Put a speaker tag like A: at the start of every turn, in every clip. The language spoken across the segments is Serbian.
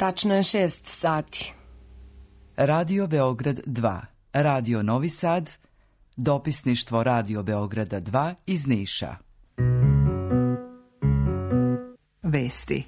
A: Tačno je 6 sati.
B: Radio Beograd 2, Radio Novi Sad, dopisništvo Radio Beograda 2 iz Niša.
C: Vesti.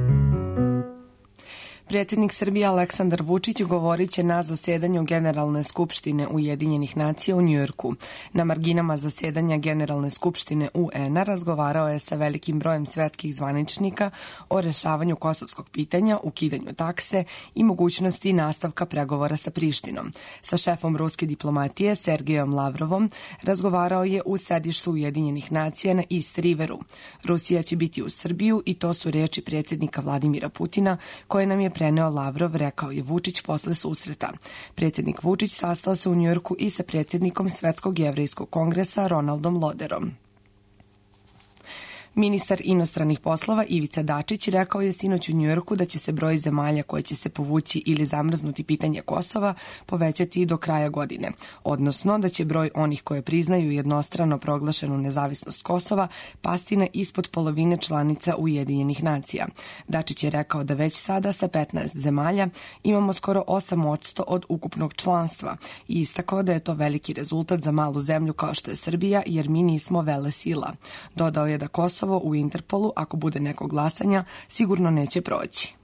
A: Predsjednik Srbije Aleksandar Vučić govorit će na zasedanju Generalne skupštine Ujedinjenih nacija u Njujorku. Na marginama zasedanja Generalne skupštine UN-a razgovarao je sa velikim brojem svetskih zvaničnika o rešavanju kosovskog pitanja, ukidanju takse i mogućnosti nastavka pregovora sa Prištinom. Sa šefom ruske diplomatije Sergejom Lavrovom razgovarao je u sedištu Ujedinjenih nacija na East Riveru. Rusija će biti u Srbiju i to su reči predsjednika Vladimira Putina koje nam je preneo Lavrov, rekao je Vučić posle susreta. Predsjednik Vučić sastao se u Njujorku i sa predsjednikom Svetskog jevrejskog kongresa Ronaldom Loderom. Ministar inostranih poslova Ivica Dačić rekao je sinoć u Njujorku da će se broj zemalja koje će se povući ili zamrznuti pitanje Kosova povećati do kraja godine, odnosno da će broj onih koje priznaju jednostrano proglašenu nezavisnost Kosova pasti na ispod polovine članica Ujedinjenih nacija. Dačić je rekao da već sada sa 15 zemalja imamo skoro 8% od ukupnog članstva i istakao da je to veliki rezultat za malu zemlju kao što je Srbija, jer mi nismo velesila. Dodao je da Kosovo u Interpolu, ako bude nekog glasanja, sigurno neće proći.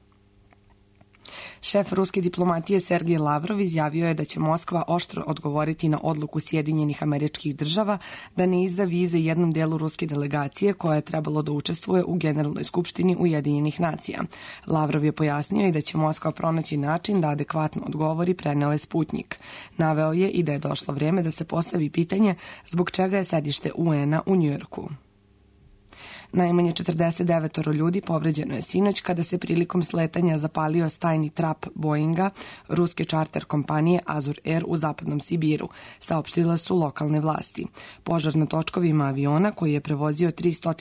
A: Šef ruske diplomatije Sergej Lavrov izjavio je da će Moskva oštro odgovoriti na odluku Sjedinjenih Američkih Država da ne izda vize jednom delu ruske delegacije koja je trebalo da učestvuje u Generalnoj skupštini Ujedinjenih nacija. Lavrov je pojasnio i da će Moskva pronaći način da adekvatno odgovori, preneo je Sputnik. Naveo je i da je došlo vreme da se postavi pitanje zbog čega je sedište UN-a u Njujorku. Najmanje 49 ljudi povređeno je sinoć kada se prilikom sletanja zapalio stajni trap Boeinga ruske čarter kompanije Azur Air u zapadnom Sibiru, saopštile su lokalne vlasti. Požar na točkovima aviona koji je prevozio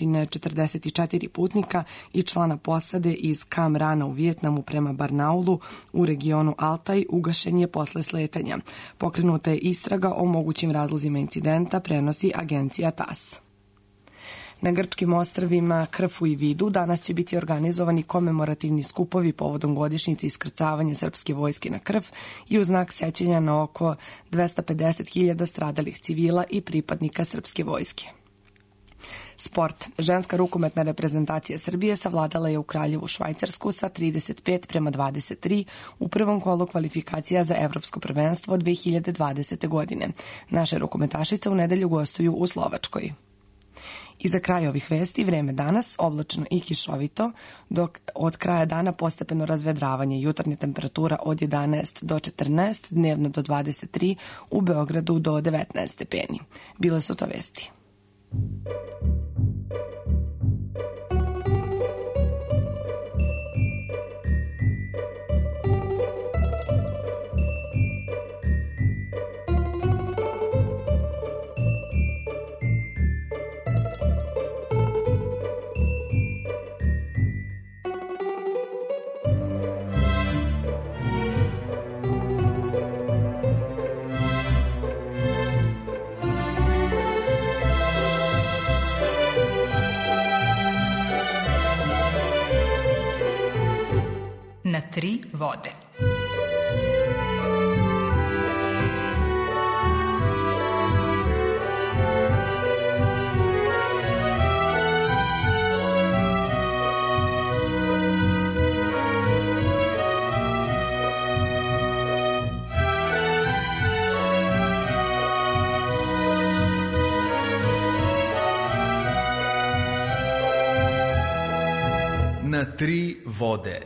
A: 344 putnika i člana posade iz Cam Rana u Vijetnamu prema Barnaulu u regionu Altaj ugašen je posle sletanja. Pokrenuta je istraga o mogućim razlozima incidenta, prenosi agencija TASS. Na grčkim ostrvima Krfu i Vidu danas će biti organizovani komemorativni skupovi povodom godišnjice iskrcavanja srpske vojske na Krf i u znak sećanja na oko 250.000 stradalih civila i pripadnika srpske vojske. Sport. Ženska rukometna reprezentacija Srbije savladala je u Kraljevu Švajcarsku sa 35-23 u prvom kolu kvalifikacija za Evropsko prvenstvo 2020. godine. Naše rukometašice u nedelju gostuju u Slovačkoj. I za kraj ovih vesti vreme danas oblačno i kišovito, dok od kraja dana postepeno razvedravanje, jutarnja temperatura od 11 do 14, dnevna do 23, u Beogradu do 19 stepeni. Bile su to vesti.
C: Na tri vode.
D: Na tri vode.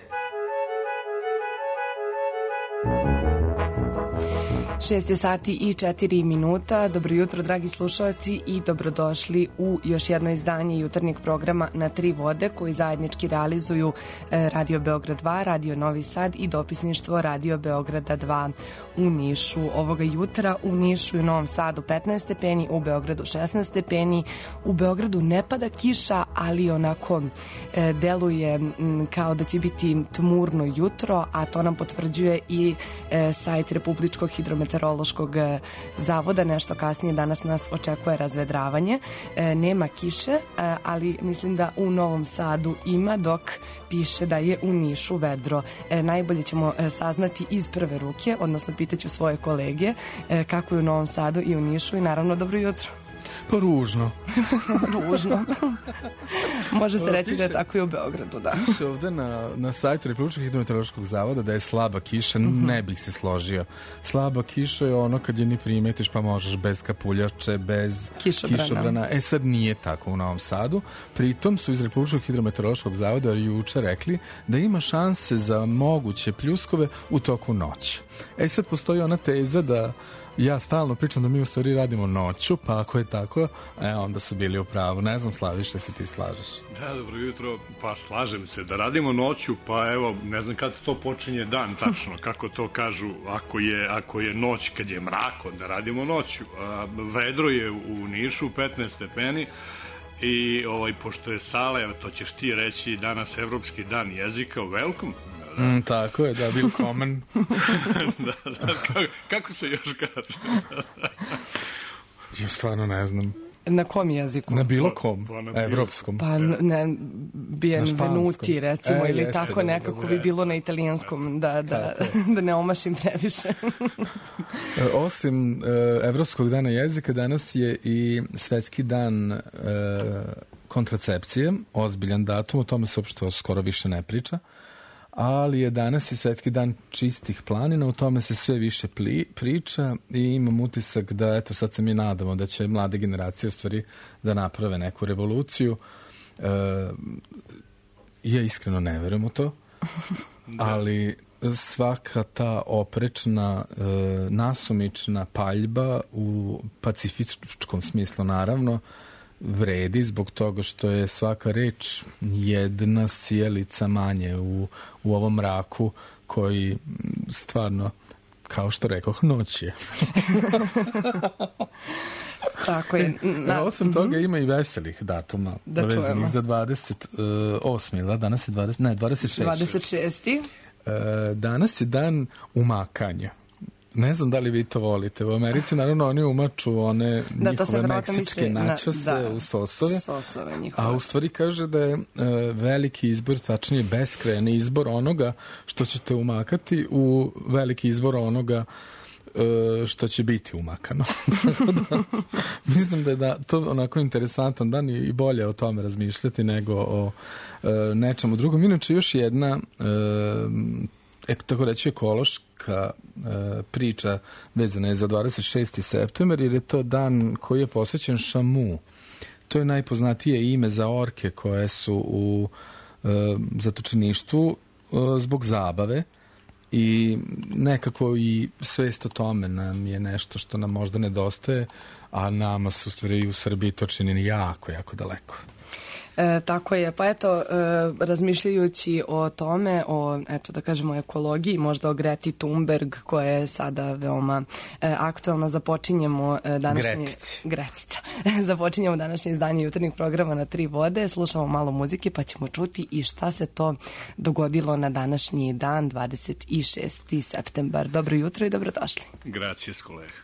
A: 6 sati i 4 minuta. Dobro jutro, dragi slušalci, i dobrodošli u još jedno izdanje jutarnjeg programa Na tri vode koji zajednički realizuju Radio Beograd 2, Radio Novi Sad i dopisništvo Radio Beograda 2 u Nišu. Ovoga jutra u Nišu i u Novom Sadu 15 stepeni, u Beogradu 16 stepeni. U Beogradu ne pada kiša, ali onako deluje kao da će biti tmurno jutro, a to nam potvrđuje i sajt Republičkog hidrometeorološkog meteorološkog zavoda. Nešto kasnije danas nas očekuje razvedravanje. Nema kiše, ali mislim da u Novom Sadu ima, dok piše da je u Nišu vedro. Najbolje ćemo saznati iz prve ruke, odnosno pitaću svoje kolege kako je u Novom Sadu i u Nišu i naravno dobro jutro.
E: Pa ružno.
A: Ružno. Može se reći da je tako i u Beogradu, da.
E: Piše ovde na sajtu Republičkog hidrometeorološkog zavoda da je slaba kiša, ne bih se složio. Slaba kiša je ono kad je ni primetiš pa možeš bez kapuljače, bez kišobrana. Sad nije tako u Novom Sadu. Pritom su iz Republičkog hidrometeorološkog zavoda juče rekli da ima šanse za moguće pljuskove u toku noći. Sad postoji ona teza da ja stalno pričam da mi u stvari radimo noću, pa ako je tako, onda su bili u pravu. Ne znam, Slaviša, se ti slažeš?
F: Da, dobro jutro, pa slažem se da radimo noću, pa evo, ne znam kad to počinje dan tačno, kako to kažu, ako je noć, kad je mrak, onda radimo noću. Vedro je u Nišu, 15 stepeni, i pošto je Sale, to ćeš ti reći, danas Evropski dan jezika, welcome.
E: Tako je, da, willkommen.
F: Da, kako se još kaže?
E: Ja stvarno ne znam.
A: Na kom jeziku?
E: Na bilo kom, evropskom.
A: Pa ne, bienvenuti recimo, ili tako nekako bi bilo na italijanskom, da ne omašim previše.
E: Osim Evropskog dana jezika, danas je i Svetski dan kontracepcije, ozbiljan datum, o tome se uopšte skoro više ne priča. Ali je danas i Svetski dan čistih planina, u tome se sve više priča i imam utisak da, eto, sad se mi nadamo da će mlade generacije u stvari da naprave neku revoluciju. Ja iskreno ne verujem u to, ali svaka ta oprečna, nasumična paljba u pacifičkom smislu, naravno, vredi zbog toga što je svaka reč jedna sjelica manje u ovom mraku koji stvarno, kao što rekoh, noć je.
A: Tako je.
E: Osim toga ima i veselih datuma.
A: Da čujemo.
E: Za 28. Da, danas je 26.
A: 26.
E: Danas je dan umakanja. Ne znam da li vi to volite. U Americi, naravno, oni umaču one njihove meksičke načose u sosove. A u stvari kaže da je veliki izbor, tačnije beskrajan izbor onoga što ćete umakati u veliki izbor onoga što će biti umakano. Mislim da je to onako interesantan dan i bolje o tome razmišljati nego o nečemu drugom. Inače, još jedna tako reći ekološka priča vezana je za 26. septembar, jer je to dan koji je posvećen Šamu. To je najpoznatije ime za orke koje su u zatočeništvu zbog zabave i nekako i svest o tome nam je nešto što nam možda nedostaje, a nama se u stvari u Srbiji to čini jako, jako daleko.
A: Tako je, pa eto, razmišljajući o tome, da kažemo, ekologiji, možda o Greti Thunberg, koja je sada veoma aktualna, započinjemo Gretica. Započinjemo današnje izdanje jutarnjeg programa na 3 vode, slušamo malo muzike pa ćemo čuti i šta se to dogodilo na današnji dan, 26. septembar. Dobro jutro i dobrodošli.
F: Gracias, kolega.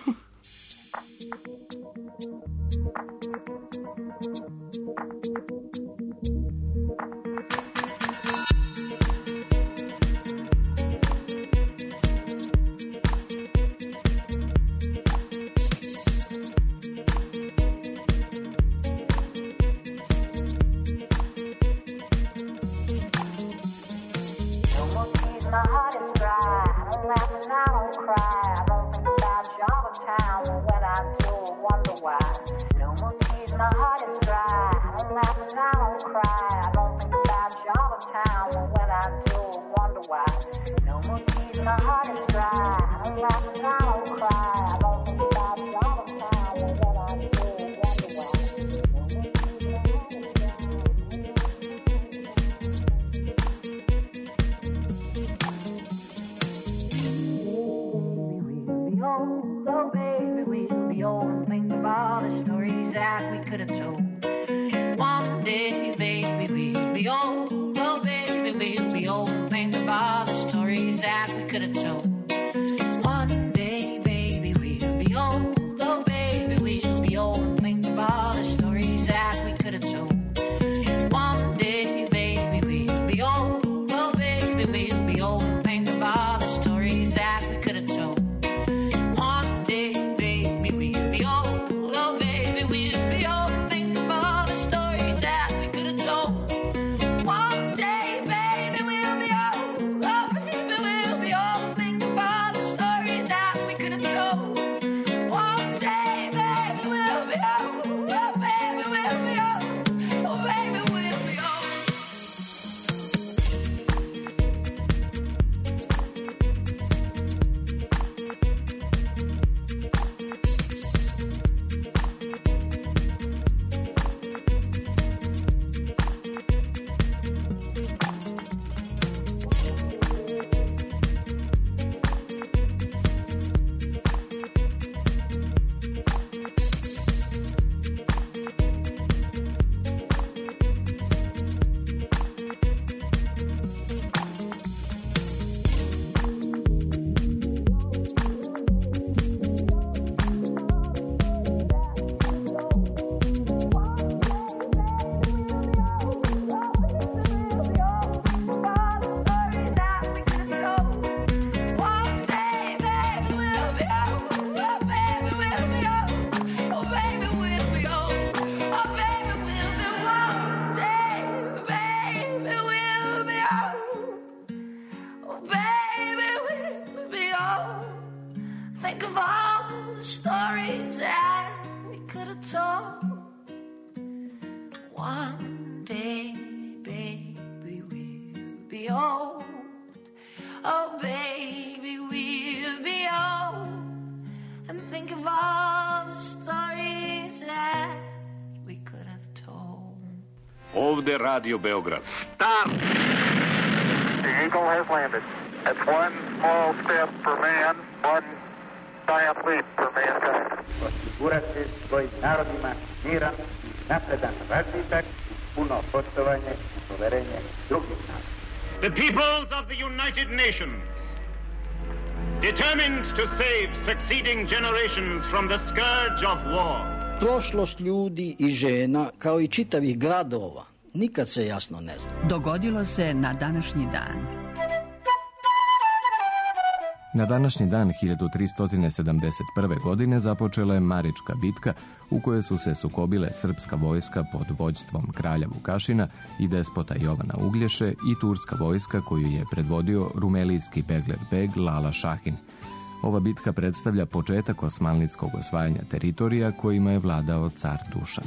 G: My heart is dry, I don't laugh and I don't cry. I don't think about you all the time, and when I do, I wonder why. No more tears, my heart is dry, I don't laugh and I don't cry. I don't think about you all the time, and when I do, I wonder why. No more tears, my heart is dry, I don't laugh and I don't cry. I don't think about you all the time, and when I do, I wonder why. Oh baby, we'll be old and think of all the stories that we could have told. One day, baby, we'll be old. Oh baby, we'll be old and think of all the stories that we could have told. One day, of all the stories that we could have told. One day, baby, we'll be old. Oh, baby, we'll be old. And think of all the stories that we could have told.
H: Ovde Radio Beograd.
I: Stop! The Eagle has landed. That's one small step for man, one giant leap for mankind.
J: Osigurati svojim narodima miran, napredan razvitak, puno poštovanje i poverenje drugih naroda.
K: The peoples of the United Nations, determined to save succeeding generations from the scourge of war.
L: Prošlost ljudi i žena, kao i čitavih gradova, nikad se jasno ne zna.
C: Dogodilo se na današnji dan.
M: Na današnji dan 1371. godine započela je Marička bitka u kojoj su se sukobile srpska vojska pod vođstvom kralja Vukašina i despota Jovana Uglješe i turska vojska koju je predvodio rumelijski Beglerbeg Lala Šahin. Ova bitka predstavlja početak osmanlijskog osvajanja teritorija kojima je vladao car Dušan.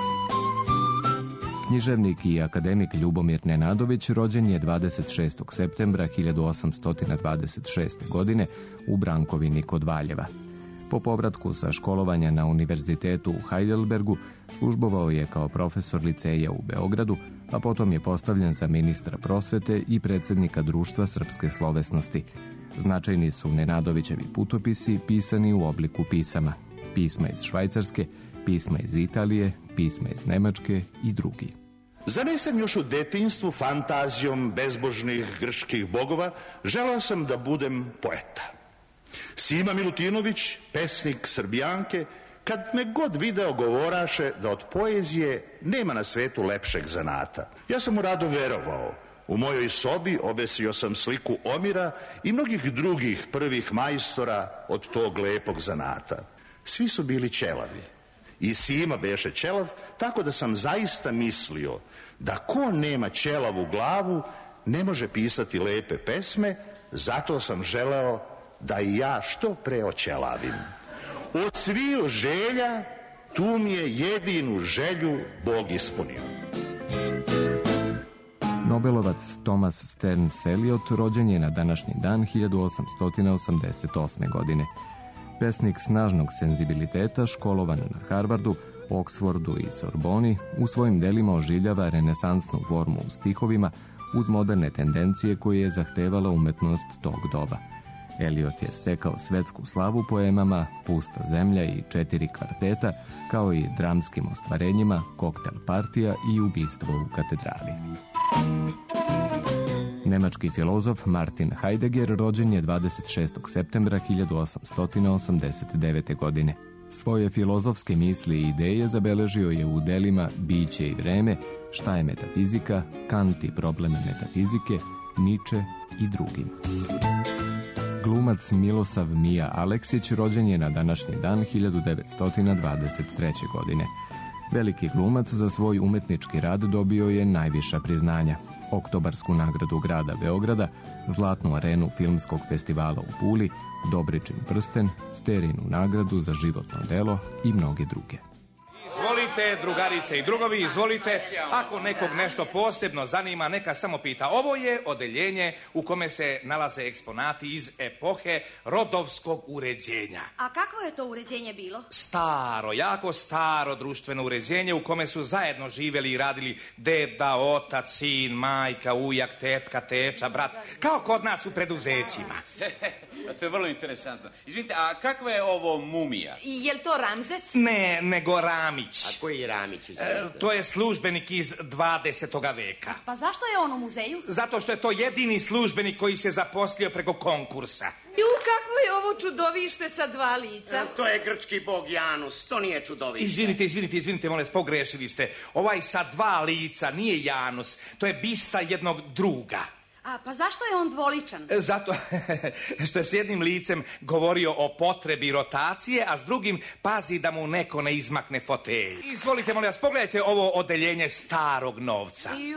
M: Književnik i akademik Ljubomir Nenadović rođen je 26. septembra 1826. godine u Brankovini kod Valjeva. Po povratku sa školovanja na univerzitetu u Heidelbergu službovao je kao profesor liceja u Beogradu, a potom je postavljen za ministra prosvete i predsjednika Društva srpske slovesnosti. Značajni su Nenadovićevi putopisi pisani u obliku pisama. Pisma iz Švajcarske, pisma iz Italije, pisma iz Nemačke i drugi.
N: Zanesen još u detinjstvu fantazijom bezbožnih grčkih bogova, želeo sam da budem poeta. Sima Milutinović, pesnik Srbijanke, kad me god video govoraše da od poezije nema na svetu lepšeg zanata. Ja sam mu rado verovao. U mojoj sobi obesio sam sliku Omira i mnogih drugih prvih majstora od tog lepog zanata. Svi su bili ćelavi. I Sima beše ćelav, tako da sam zaista mislio da ko nema ćelavu glavu ne može pisati lepe pesme, zato sam želeo da i ja što pre oćelavim. Od sviju želja tu mi je jedinu želju Bog ispunio.
M: Nobelovac Thomas Stearns Eliot rođen je na današnji dan 1888. godine. Pesnik snažnog senzibiliteta, školovan na Harvardu, Oksfordu i Sorboni, u svojim delima oživljava renesansnu formu u stihovima uz moderne tendencije koje je zahtevala umetnost tog doba. Eliot je stekao svetsku slavu poemama Pusta zemlja i 4 kvarteta, kao i dramskim ostvarenjima Koktel partija i Ubistvo u katedrali. Nemački filozof Martin Heidegger rođen je 26. septembra 1889. godine. Svoje filozofske misli i ideje zabeležio je u delima Biće i vreme, Šta je metafizika, Kant i probleme metafizike, Niče i drugim. Glumac Milosav Mija Aleksić rođen je na današnji dan 1923. godine. Veliki glumac za svoj umetnički rad dobio je najviša priznanja. Oktobarsku nagradu grada Beograda, Zlatnu arenu filmskog festivala u Puli, Dobričin prsten, Sterinu nagradu za životno delo i mnoge druge.
O: Izvolite, drugarice i drugovi, izvolite. Ako nekog nešto posebno zanima, neka samo pita. Ovo je odeljenje u kome se nalaze eksponati iz epohe rodovskog uređenja.
P: A kako je to uređenje bilo?
O: Staro, jako staro društveno uređenje u kome su zajedno živjeli i radili deda, otac, sin, majka, ujak, tetka, teča, brat. Kao kod nas u preduzećima.
H: To je vrlo interesantno. Izvinite, a kakva je ovo mumija?
P: Jel to Ramzes?
O: Ne, nego Ramić.
Q: A koji je Ramić?
O: To je službenik iz 20. veka.
P: Pa zašto je on u muzeju?
O: Zato što je to jedini službenik koji se zaposlio preko konkursa.
P: Kakvo je ovo čudovište sa 2 lica?
Q: To je grčki bog Janus, to nije čudovište.
O: Izvinite, molim, pogrešili ste. Ovaj sa 2 lica nije Janus, to je bista jednog druga.
P: A pa zašto je on dvoličan?
O: Zato što je s jednim licem govorio o potrebi rotacije, a s drugim pazi da mu neko ne izmakne fotelj. Izvolite, molim vas, pogledajte ovo odeljenje starog novca.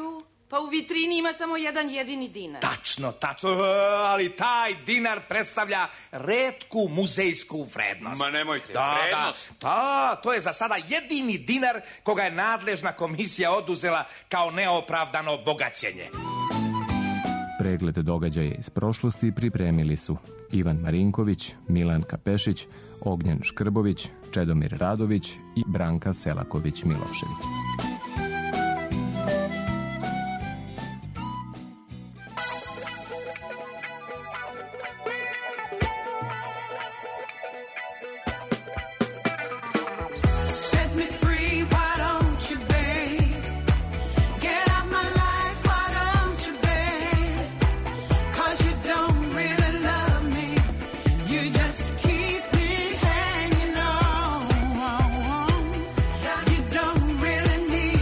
P: Pa u vitrini ima samo jedan jedini dinar.
O: Tačno, ali taj dinar predstavlja retku muzejsku vrednost.
H: Ma nemojte, vrednost?
O: Da, to je za sada jedini dinar koga je nadležna komisija oduzela kao neopravdano bogaćenje.
M: Pregled događaja iz prošlosti pripremili su Ivan Marinković, Milan Kapešić, Ognjen Škrbović, Čedomir Radović i Branka Selaković-Milošević.
R: Don't really need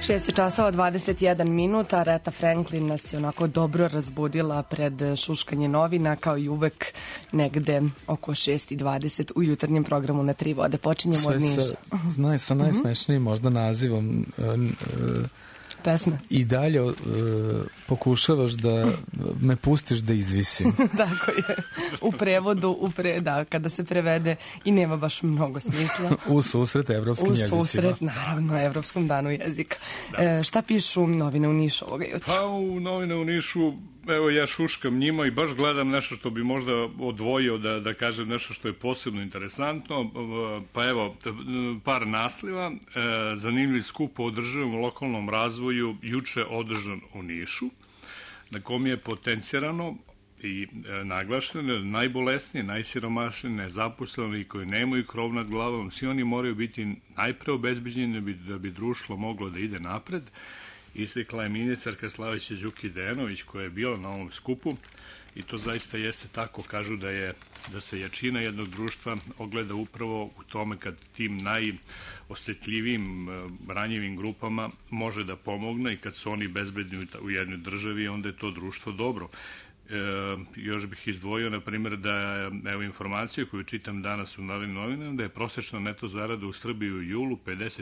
A: 6 časova 21 minuta. Aretha Franklin nas je onako dobro razbudila pred šuškanje novina, kao i uvek negde oko 6:20 u jutarnjem programu Na tri vode. Počinjemo od Niša.
E: Sa najsmešnijim možda nazivom
A: pesme.
E: I dalje pokušavaš da me pustiš da izvisim.
A: Tako je. U prevodu, da, kada se prevede i nema baš mnogo smisla.
E: U susret evropskim jezicima.
A: U susret, naravno, Evropskom danu jezika. Šta pišu novine u Nišu ovoga jutra?
F: Pa u novine u Nišu, evo ja šuškam njima i baš gledam nešto što bi možda odvojio da kažem nešto što je posebno interesantno. Pa evo, par naslova. Zanimljiv skup o održivom lokalnom razvoju juče održan u Nišu, na kom je potencirano i naglašeno najbolesniji, najsiromašniji, nezaposleni koji nemaju krov nad glavom, svi oni moraju biti najpre obezbeđeni da bi društvo moglo da ide napred. Istakla je ministarka Slavića Đuki-Dejanović koja je bila na ovom skupu i to zaista jeste tako. Kažu da se jačina jednog društva ogleda upravo u tome kad tim najosetljivijim, ranjivim grupama može da pomogne i kad su oni bezbedni u jednoj državi, onda je to društvo dobro. Još bih izdvojio, na primjer, da evo informaciju koju čitam danas u Novim novinama, da je prosječna neto zarada u Srbiji u julu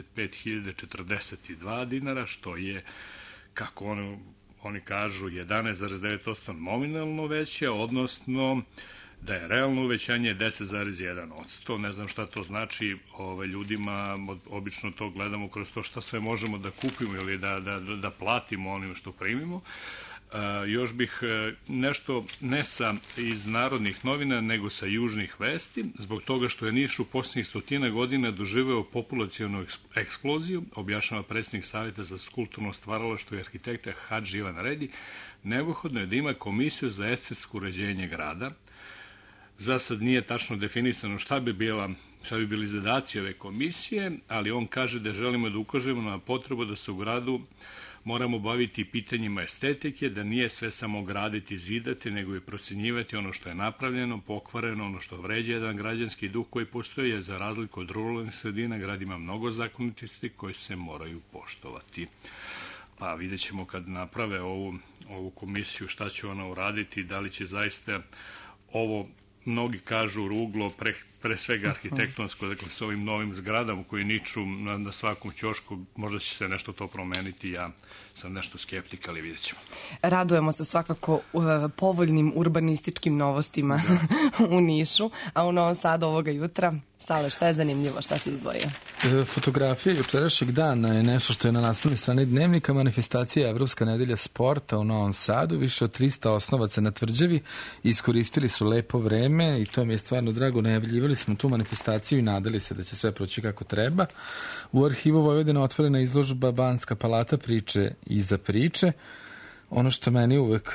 F: 55.042 dinara, što je, kako oni kažu, 11,9% nominalno veće, odnosno da je realno uvećanje 10,1%. Ne znam šta to znači ljudima, obično to gledamo kroz to šta sve možemo da kupimo ili da platimo onim što primimo. Još bih nešto ne iz narodnih novina, nego sa južnih vesti, zbog toga što je Niš u posljednjih 100 godina doživeo populacionu eksploziju, objašnjava predsjednik Savjeta za kulturno stvaralaštvo i arhitekta Hadži Ivan Redi. Neophodno je da ima komisiju za estetsko uređenje grada. Za sad nije tačno definisano šta bi bili zadaci ove komisije, ali on kaže da želimo da ukažemo na potrebu da se u gradu moramo baviti pitanjima estetike, da nije sve samo graditi, zidati, nego i procenjivati ono što je napravljeno, pokvareno, ono što vređa jedan građanski duh koji postoji, jer za razliku od ruralnih sredina grad ima mnogo zakonitosti koje se moraju poštovati. Pa vidjet ćemo kad naprave ovu komisiju šta će ona uraditi, da li će zaista ovo, mnogi kažu ruglo, pre svega arhitektonsko, dakle s ovim novim zgradama koji niču na svakom ćošku, možda će se nešto to promeniti, ja sam nešto skeptik, ali vidjet ćemo.
A: Radujemo se svakako povoljnim urbanističkim novostima u Nišu, a u Novom Sadu ovoga jutra, Sale, šta je zanimljivo, šta se izdvojio?
E: Fotografija jučerašnjeg dana je nešto što je na naslovnoj strani Dnevnika, manifestacija Evropska nedelja sporta u Novom Sadu, više od 300 osnovaca na Tvrđavi, iskoristili su lepo vreme i to mi je stvarno drago, najavljivali smo tu manifestaciju i nadali se da će sve proći kako treba. U arhivu Vojvodina otvorena izložba Banska palata, priče iza priče. Ono što meni uvek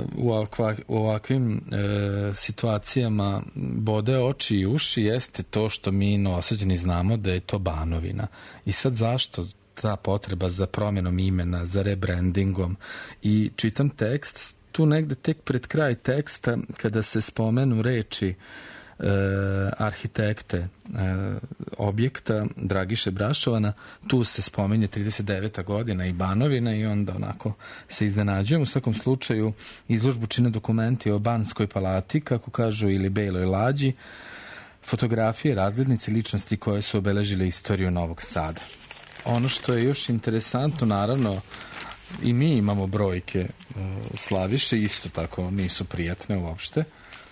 E: u ovakvim situacijama bode oči i uši jeste to što mi Novosađani znamo da je to Banovina. I sad zašto ta potreba za promjenom imena, za rebrandingom? I čitam tekst, tu negde tek pred kraj teksta, kada se spomenu reči arhitekte objekta Dragiše Brašovana, tu se spominje 39. godina i Banovina i onda onako se iznenađujem. U svakom slučaju izložbu čine dokumenti o Banskoj palati, kako kažu, ili Beloj lađi, fotografije, razglednice, ličnosti koje su obeležile istoriju Novog Sada. Ono što je još interesantno, naravno, i mi imamo brojke Slaviše, isto tako nisu prijatne uopšte,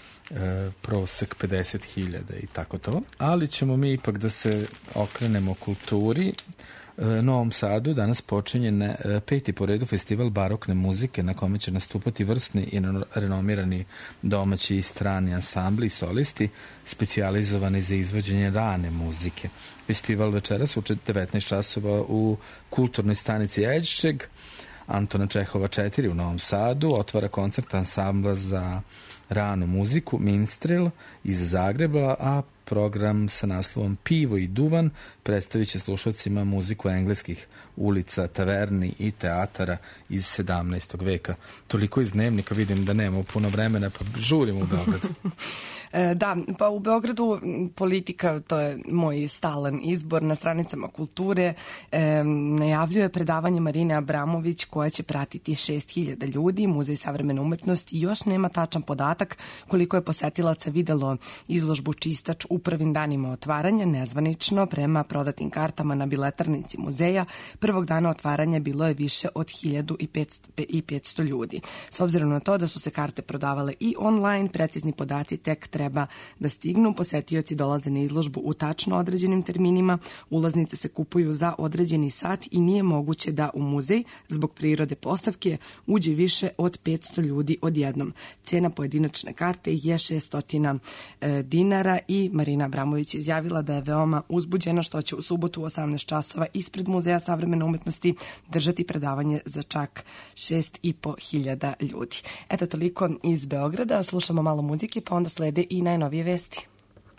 E: prosek 50.000 i tako to, ali ćemo mi ipak da se okrenemo kulturi. Novom Sadu danas počinje 5. po redu festival barokne muzike na kome će nastupati vrsni i renomirani domaći i strani ansambli i solisti specijalizovani za izvođenje rane muzike. Festival večeras u 19 časova u kulturnoj stanici Eđčeg, Antona Čehova 4 u Novom Sadu, otvara koncert ansambla za ranu muziku Minstrel iz Zagreba, a program sa naslovom Pivo i duvan predstavit će slušalcima muziku engleskih ulica, taverni i teatara iz 17. veka. Toliko iz Dnevnika, vidim da nemamo puno vremena, pa žurim u Beogradu.
A: Da, pa u Beogradu politika, to je moj stalan izbor, na stranicama kulture najavljuje predavanje Marine Abramović koja će pratiti 6.000 ljudi. Muzej savremene umetnosti još nema tačan podatak koliko je posetilaca videlo izložbu Čistač u prvim danima otvaranja. Nezvanično, prema prodatim kartama na biletarnici muzeja, prvog dana otvaranja bilo je više od 1.500 ljudi. S obzirom na to da su se karte prodavale i online, precizni podaci tek treba da stignu. Posetioci dolaze na izložbu u tačno određenim terminima, ulaznice se kupuju za određeni sat i nije moguće da u muzej, zbog prirode postavke, uđe više od 500 ljudi odjednom. Cena pojedinačne karte je 600 dinara i Marina Abramović je izjavila da je veoma uzbuđena što će u subotu u 18 časova ispred Muzeja savremene umetnosti držati predavanje za čak 6.500 ljudi. Eto, toliko iz Beograda. Slušamo malo muzike, pa onda slede i najnovije vesti.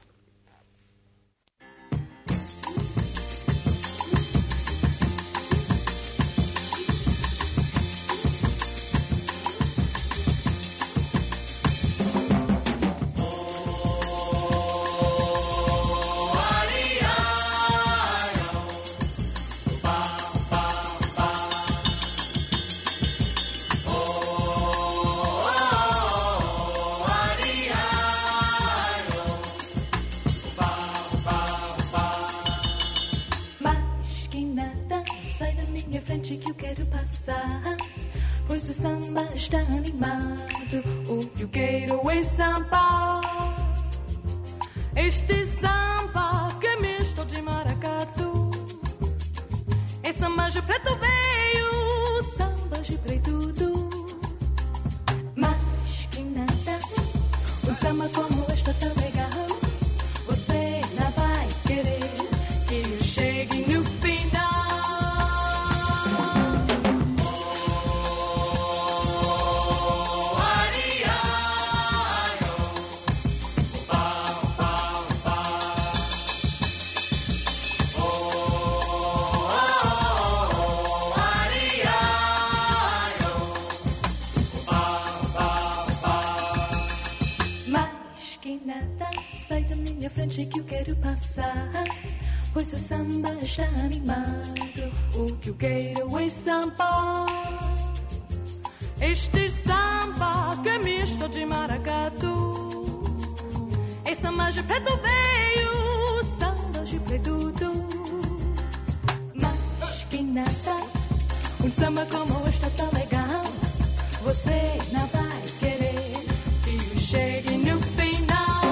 R: Pois o samba está animado, o gateway samba. Este samba que é misto de maracatu. É samba de preto veio, samba de preto tudo. Mas que nada, samba como esta tão legal. Você não vai querer que eu chegue no final. Que eu quero passar, pois o samba está animado, o que eu quero é samba. Este samba que é misto de maracatu, é samba de preto veio, samba de preto tudo. Mas que nada, samba como esta tão legal, você não vai querer que eu chegue no final.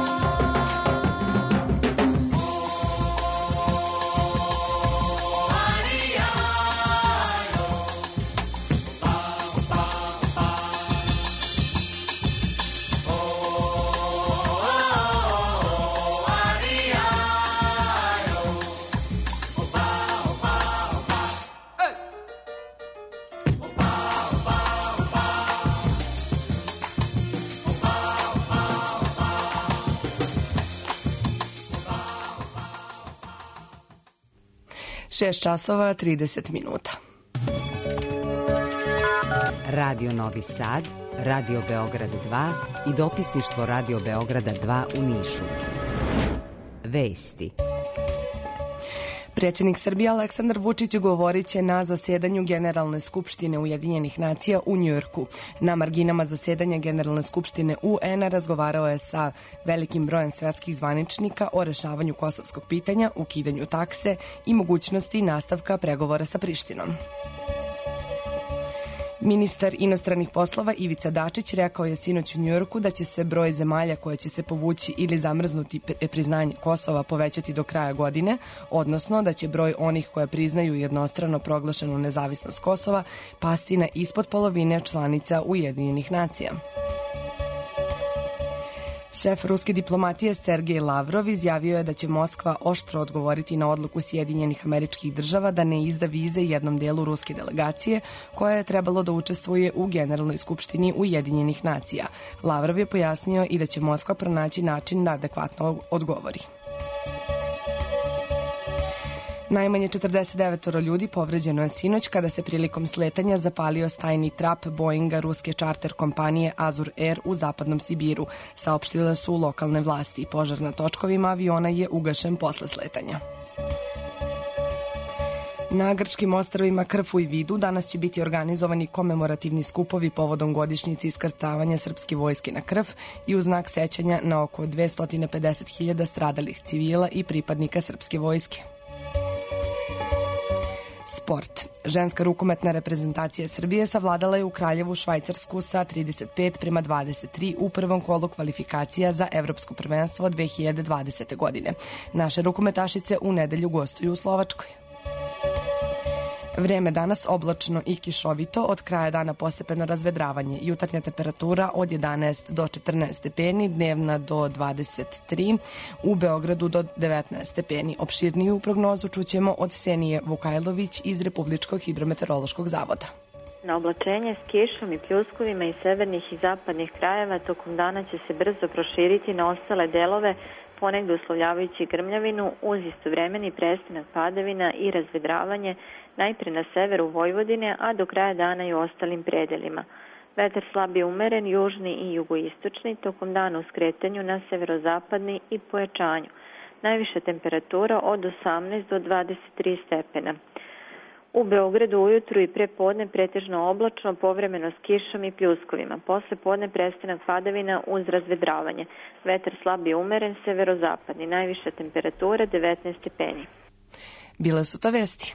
A: Šest časova, 30 minuta.
S: Radio Novi Sad, Radio Beograd 2 i dopisništvo Radio Beograda 2 u Nišu. Vesti.
A: Predsjednik Srbije Aleksandar Vučić govorit će na zasedanju Generalne skupštine Ujedinjenih nacija u Njujorku. Na marginama zasedanja Generalne skupštine UN-a razgovarao je sa velikim brojem svetskih zvaničnika o rešavanju kosovskog pitanja, ukidanju takse i mogućnosti nastavka pregovora sa Prištinom. Ministar inostranih poslova Ivica Dačić rekao je sinoć u Njujorku da će se broj zemalja koje će se povući ili zamrznuti priznanje Kosova povećati do kraja godine, odnosno da će broj onih koje priznaju jednostrano proglašenu nezavisnost Kosova pasti na ispod polovine članica Ujedinjenih nacija. Šef ruske diplomatije Sergej Lavrov izjavio je da će Moskva oštro odgovoriti na odluku Sjedinjenih Američkih Država da ne izda vize jednom delu ruske delegacije koja je trebalo da učestvuje u Generalnoj skupštini Ujedinjenih nacija. Lavrov je pojasnio i da će Moskva pronaći način da adekvatno odgovori. Najmanje 49 ljudi povređeno je sinoć kada se prilikom sletanja zapalio stajni trap Boeinga ruske čarter kompanije Azur Air u zapadnom Sibiru, saopštile su lokalne vlasti. Požar na točkovima aviona je ugašen posle sletanja. Na grčkim ostrvima Krfu i Vidu danas će biti organizovani komemorativni skupovi povodom godišnjice iskrcavanja srpske vojske na Krf i u znak sećanja na oko 250.000 stradalih civila i pripadnika srpske vojske. Sport. Ženska rukometna reprezentacija Srbije savladala je u Kraljevu Švajcarsku sa 35:23 u prvom kolu kvalifikacija za Evropsko prvenstvo 2020. godine. Naše rukometašice u nedelju gostuju u Slovačkoj. Vreme danas oblačno i kišovito, od kraja dana postepeno razvedravanje. Jutarnja temperatura od 11 do 14 stepeni, dnevna do 23, u Beogradu do 19 stepeni. Opširniju prognozu čućemo od Senije Vukajlović iz Republičkog hidrometeorološkog zavoda.
T: Na oblačenje s kišom i pljuskovima iz severnih i zapadnih krajeva tokom dana će se brzo proširiti na ostale delove, ponegde uslovljavajući grmljavinu uz istovremeni prestanak padavina i razvedravanje najpre na severu Vojvodine, a do kraja dana i u ostalim predelima. Vetar slab je umeren, južni i jugoistočni, tokom dana u skretanju na severozapadni i pojačanju. Najviša temperatura od 18 do 23 stepena. U Beogradu ujutru i pre podne pretežno oblačno, povremeno s kišom i pljuskovima. Posle podne prestanak padavina uz razvedravanje. Vetar slab je umeren, severozapadni. Najviša temperatura 19 stepeni.
A: Bile su to vesti.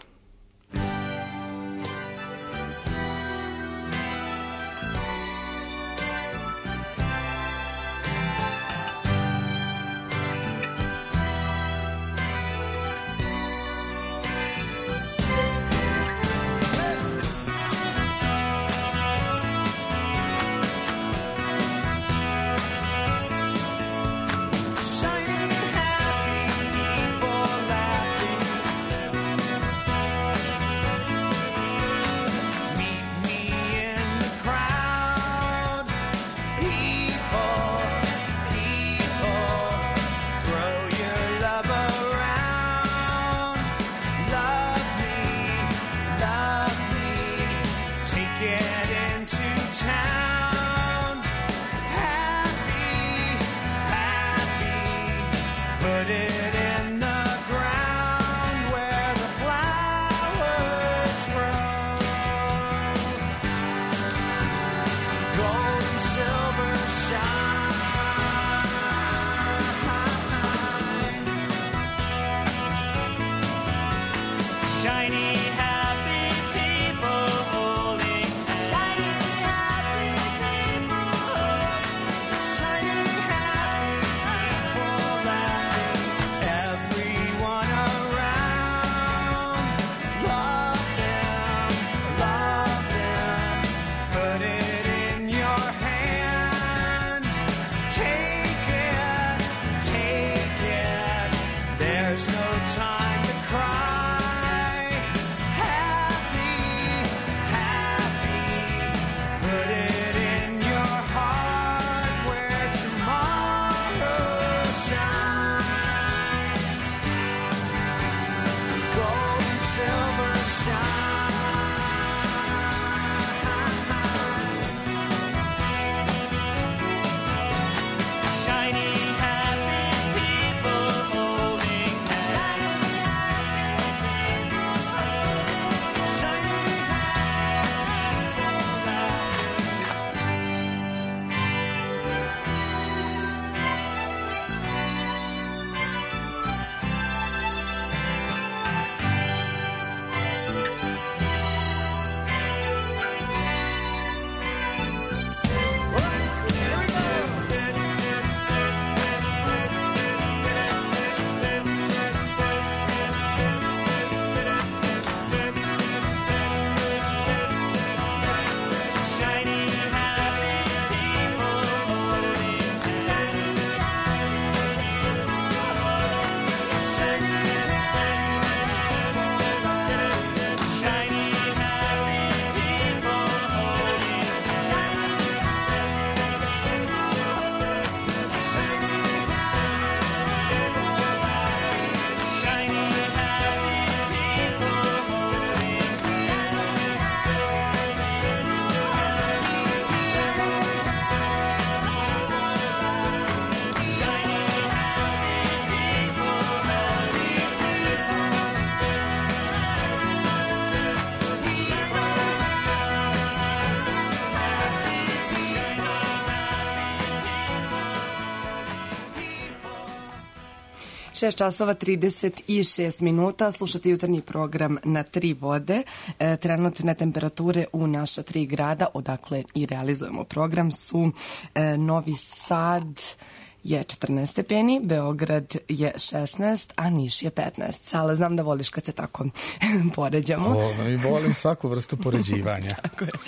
A: 6 časova 36 minuta, slušate jutarnji program Na tri vode. Trenutne temperature u naša 3 grada, odakle i realizujemo program, su Novi Sad je 14 stepeni, Beograd je 16, a Niš je 15. Sale, znam da voliš kad se tako poređamo.
E: I volim svaku vrstu poređivanja.
A: Tako je.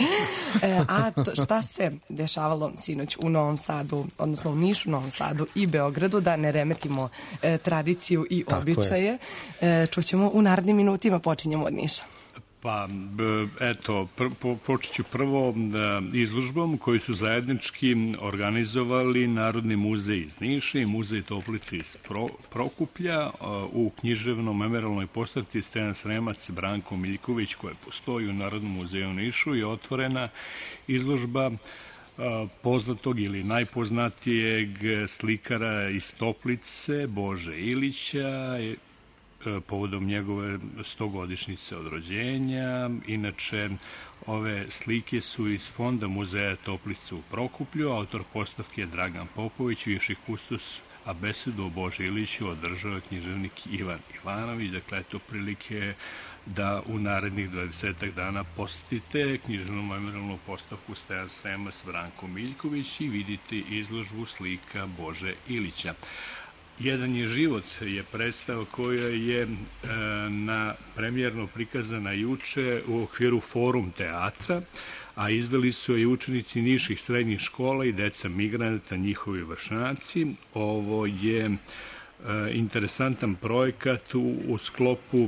A: Šta se dešavalo sinoć u Novom Sadu, odnosno u Nišu, Novom Sadu i Beogradu, da ne remetimo tradiciju i običaje. Čućemo u narednim minutima, počinjemo od Niša.
F: Pa, eto, počet ću prvo izložbom koju su zajednički organizovali Narodni muzej iz Niša i Muzej Toplice iz Prokuplja u književnom memorijalnoj postavci Stojan Sremac, Branko Miljković, koja postoji u Narodnom muzeju u Nišu, i otvorena izložba poznatog ili najpoznatijeg slikara iz Toplice, Bože Ilića, povodom njegove 100-godišnjice od rođenja. Inače, ove slike su iz Fonda muzeja Toplice u Prokuplju, autor postavke je Dragan Popović, viši kustos, a besedu o Bože Iliću održao je književnik Ivan Ivanović. Dakle, eto prilike da u narednih 20 dana posetite književnu memorijalnu postavku Stojan Sremac, Branko Miljković i vidite izložbu slika Bože Ilića. Jedan je život je predstava koja je premijerno prikazana juče u okviru Forum teatra, a izveli su je učenici niških srednjih škola i deca migranata, njihovi vršnjaci. Ovo je interesantan projekat u sklopu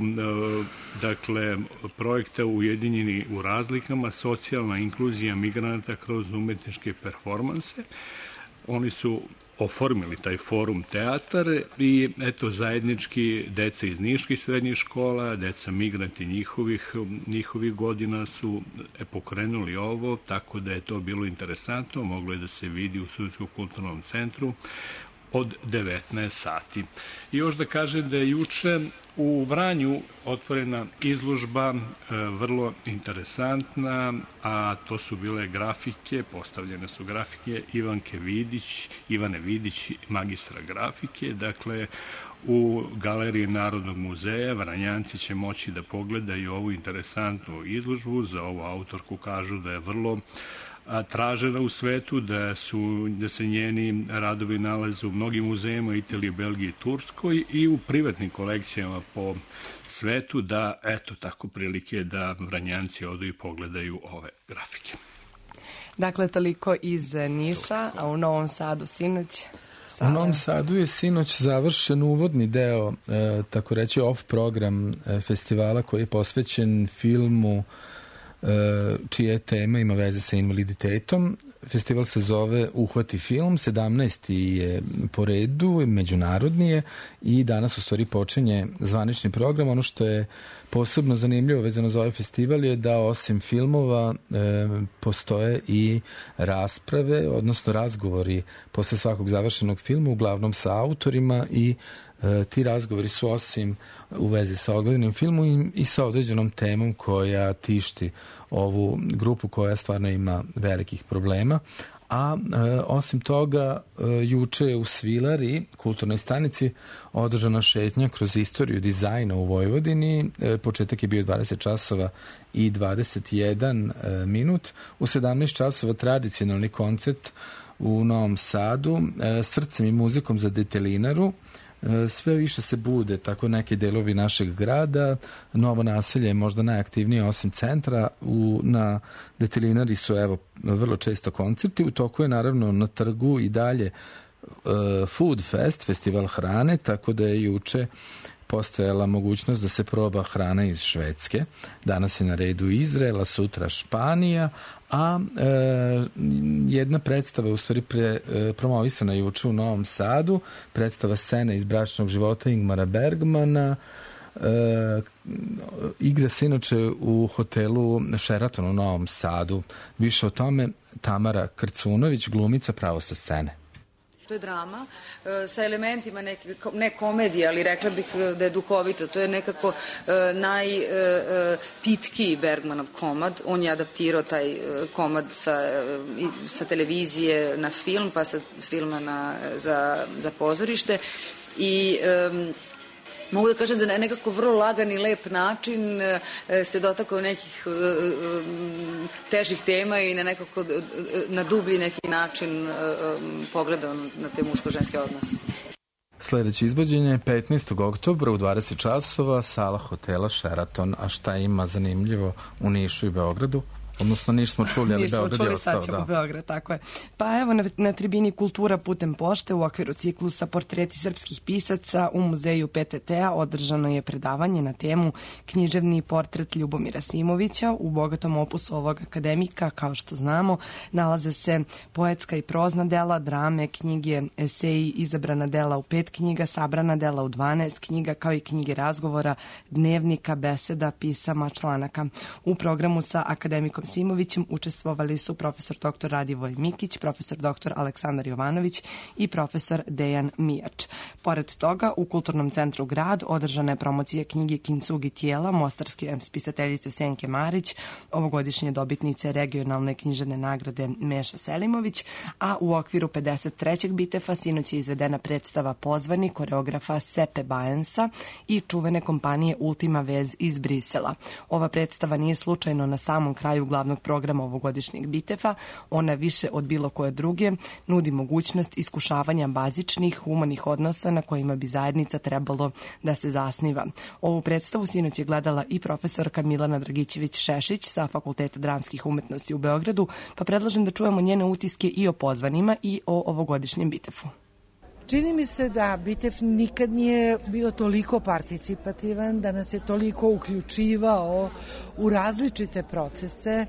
F: projekta Ujedinjeni u razlikama, socijalna inkluzija migranata kroz umetničke performanse. Oni su oformili taj Forum teatar i eto zajednički deca iz niških srednjih škola, deca migranti njihovih godina su pokrenuli ovo, tako da je to bilo interesantno, moglo je da se vidi u Studentskom kulturnom centru od 19 sati. I još da kažem da je juče u Vranju otvorena izložba vrlo interesantna, a to su bile grafike, postavljene su grafike Ivane Vidić, magistra grafike. Dakle, u Galeriji Narodnog muzeja Vranjanci će moći da pogledaju ovu interesantnu izložbu. Za ovu autorku kažu da je vrlo tražena u svetu, da se njeni radovi nalaze u mnogim muzejima Italiji, Belgiji i Turskoj i u privatnim kolekcijama po svetu, da eto tako prilike da Vranjanci odu i pogledaju ove grafike.
A: Dakle, toliko iz Niša, a u Novom Sadu sinoć?
E: U Novom Sadu je sinoć završen uvodni deo, tako reći off program festivala koji je posvećen filmu čija tema ima veze sa invaliditetom. Festival se zove Uhvati film, 17. je po redu, međunarodni je i danas u stvari počinje zvanični program. Ono što je posebno zanimljivo vezano za ovaj festival je da osim filmova postoje i rasprave, odnosno razgovori posle svakog završenog filma, uglavnom sa autorima, i ti razgovori su osim u vezi sa odgledanim filmom i sa određenom temom koja tišti ovu grupu koja stvarno ima velikih problema. A osim toga, juče je u Svilari, kulturnoj stanici, održana šetnja kroz istoriju dizajna u Vojvodini. Početak je bio 20 časova i 21 minut. U 17 časova tradicionalni koncert u Novom Sadu, srcem i muzikom za detelinaru. Sve više se bude tako neki delovi našeg grada. Novo naselje je možda najaktivnije osim centra. Na detelinari su vrlo često koncerti. U toku je naravno na trgu i dalje Food Fest, festival hrane, tako da je juče postojala mogućnost da se proba hrana iz Švedske. Danas je na redu Izrael, a sutra Španija, a jedna predstava je u stvari promovisana juče u Novom Sadu, predstava Scene iz bračnog života Ingmara Bergmana. Igra se inače u hotelu Sheraton u Novom Sadu. Više o tome Tamara Krcunović, glumica pravo sa scene.
U: To je drama sa elementima ne komedije, ali rekla bih da je duhovita. To je nekako najpitkiji Bergmanov komad. On je adaptirao taj komad sa televizije na film, pa sa filma za pozorište. i mogu da kažem da na nekako vrlo lagan i lep način se dotakao nekih težih tema i na nekako na dublji neki način pogledao na te muško-ženske odnose.
E: Sledeće izvođenje je 15. oktobra u 20 časova, sala hotela Sheraton. A šta ima zanimljivo u Nišu i Beogradu? Odnosno, Niš smo čuli, ali Beograd je ostao.
A: Sad ćemo Beograd, tako je. Pa evo, na tribini Kultura putem pošte u okviru ciklusa Portreti srpskih pisaca u muzeju PTT-a održano je predavanje na temu Književni portret Ljubomira Simovića. U bogatom opusu ovog akademika, kao što znamo, nalaze se poetska i prozna dela, drame, knjige, eseji, izabrana dela u 5 knjiga, sabrana dela u 12 knjiga, kao i knjige razgovora, dnevnika, beseda, pisama, članaka. U programu sa akademikom Simovićem učestvovali su profesor dr. Radivoj Mikić, profesor dr. Aleksandar Jovanović i profesor Dejan Mijač. Pored toga, u Kulturnom centru Grad održana je promocija knjige Kintsugi tijela mostarske spisateljice Senke Marić, ovogodišnje dobitnice regionalne književne nagrade Meša Selimović, a u okviru 53. Bitefa sinoć je izvedena predstava Pozvani koreografa Sepe Bajensa i čuvene kompanije Ultima Vez iz Brisela. Ova predstava nije slučajno na samom kraju glavnog programa ovogodišnjeg Bitefa. Ona više od bilo koje druge nudi mogućnost iskušavanja bazičnih humanih odnosa na kojima bi zajednica trebalo da se zasniva. Ovu predstavu sinoć je gledala i profesorka Milana Dragićević-Šešić sa Fakulteta dramskih umetnosti u Beogradu, pa predlažem da čujemo njene utiske i o Pozvanima i o ovogodišnjem Bitefu.
B: Čini mi se da Bitev nikad nije bio toliko participativan, da nas je toliko uključivao u različite procese,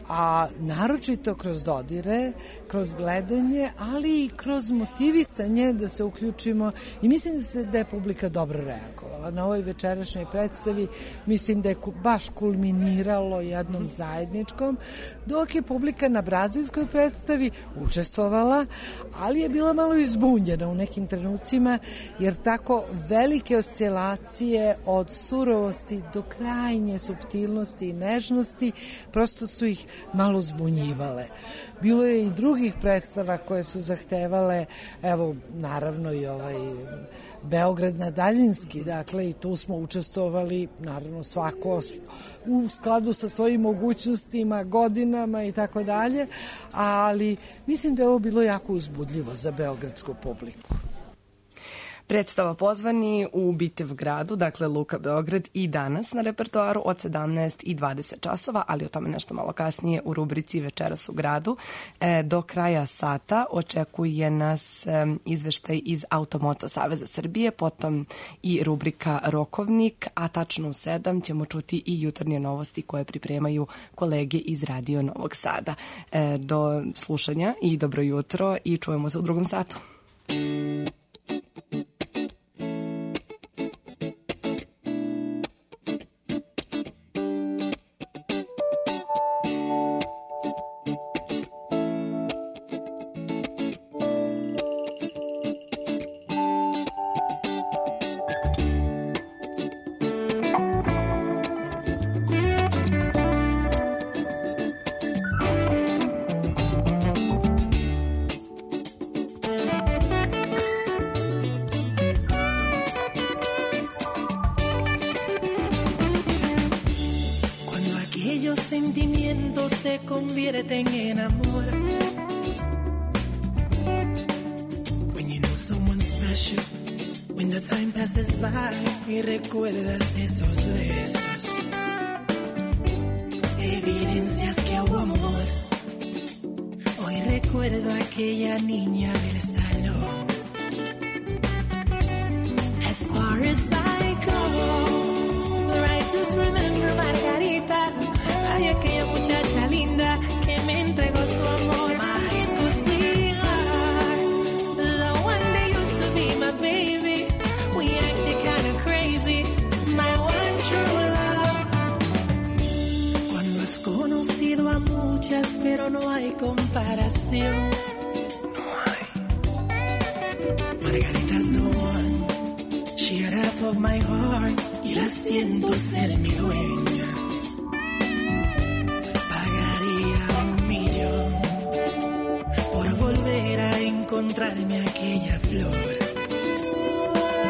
B: a naročito kroz dodire, kroz gledanje, ali i kroz motivisanje da se uključimo i mislim da je publika dobro reagovala. Na ovoj večerašnjoj predstavi mislim da je baš kulminiralo jednom zajedničkom, dok je publika na brazilskoj predstavi učestvovala, ali je bila malo izbunjena u nekim trenucima, jer tako velike oscilacije od surovosti do krajnje suptilnosti i nežnosti prosto su ih malo zbunjivale. Bilo je i drugih predstava koje su zahtevale, evo, naravno i Beograd na daljinski, dakle i tu smo učestvovali, naravno svako u skladu sa svojim mogućnostima, godinama i tako dalje, ali mislim da je ovo bilo jako uzbudljivo za beogradsku publiku.
A: Predstava Pozvani u Bitev gradu, dakle Luka Beograd, i danas na repertoaru od 17 i 20 časova, ali o tome nešto malo kasnije u rubrici Večeras u gradu. Do kraja sata očekuje nas izveštaj iz Automoto Saveza Srbije, potom i rubrika Rokovnik, a tačno u 7 ćemo čuti i jutarnje novosti koje pripremaju kolege iz Radio Novog Sada. Do slušanja i dobro jutro i čujemo se u drugom satu.
V: convierten en amor. When you know someone special, when the time passes by y recuerdas esos besos, evidencias que hubo amor. Hoy recuerdo a aquella niña del salón. As far as I go, I just remember Margarita. Ay, aquella muchacha linda que me entregó su amor. My sweetheart, the one that used to be my baby. We acted kind of crazy, my one true love. Cuando has conocido a muchas, pero no hay comparación. No hay. Margarita's the one. She had half of my heart y la siento ser mi dueña. Encontrarme aquella flor.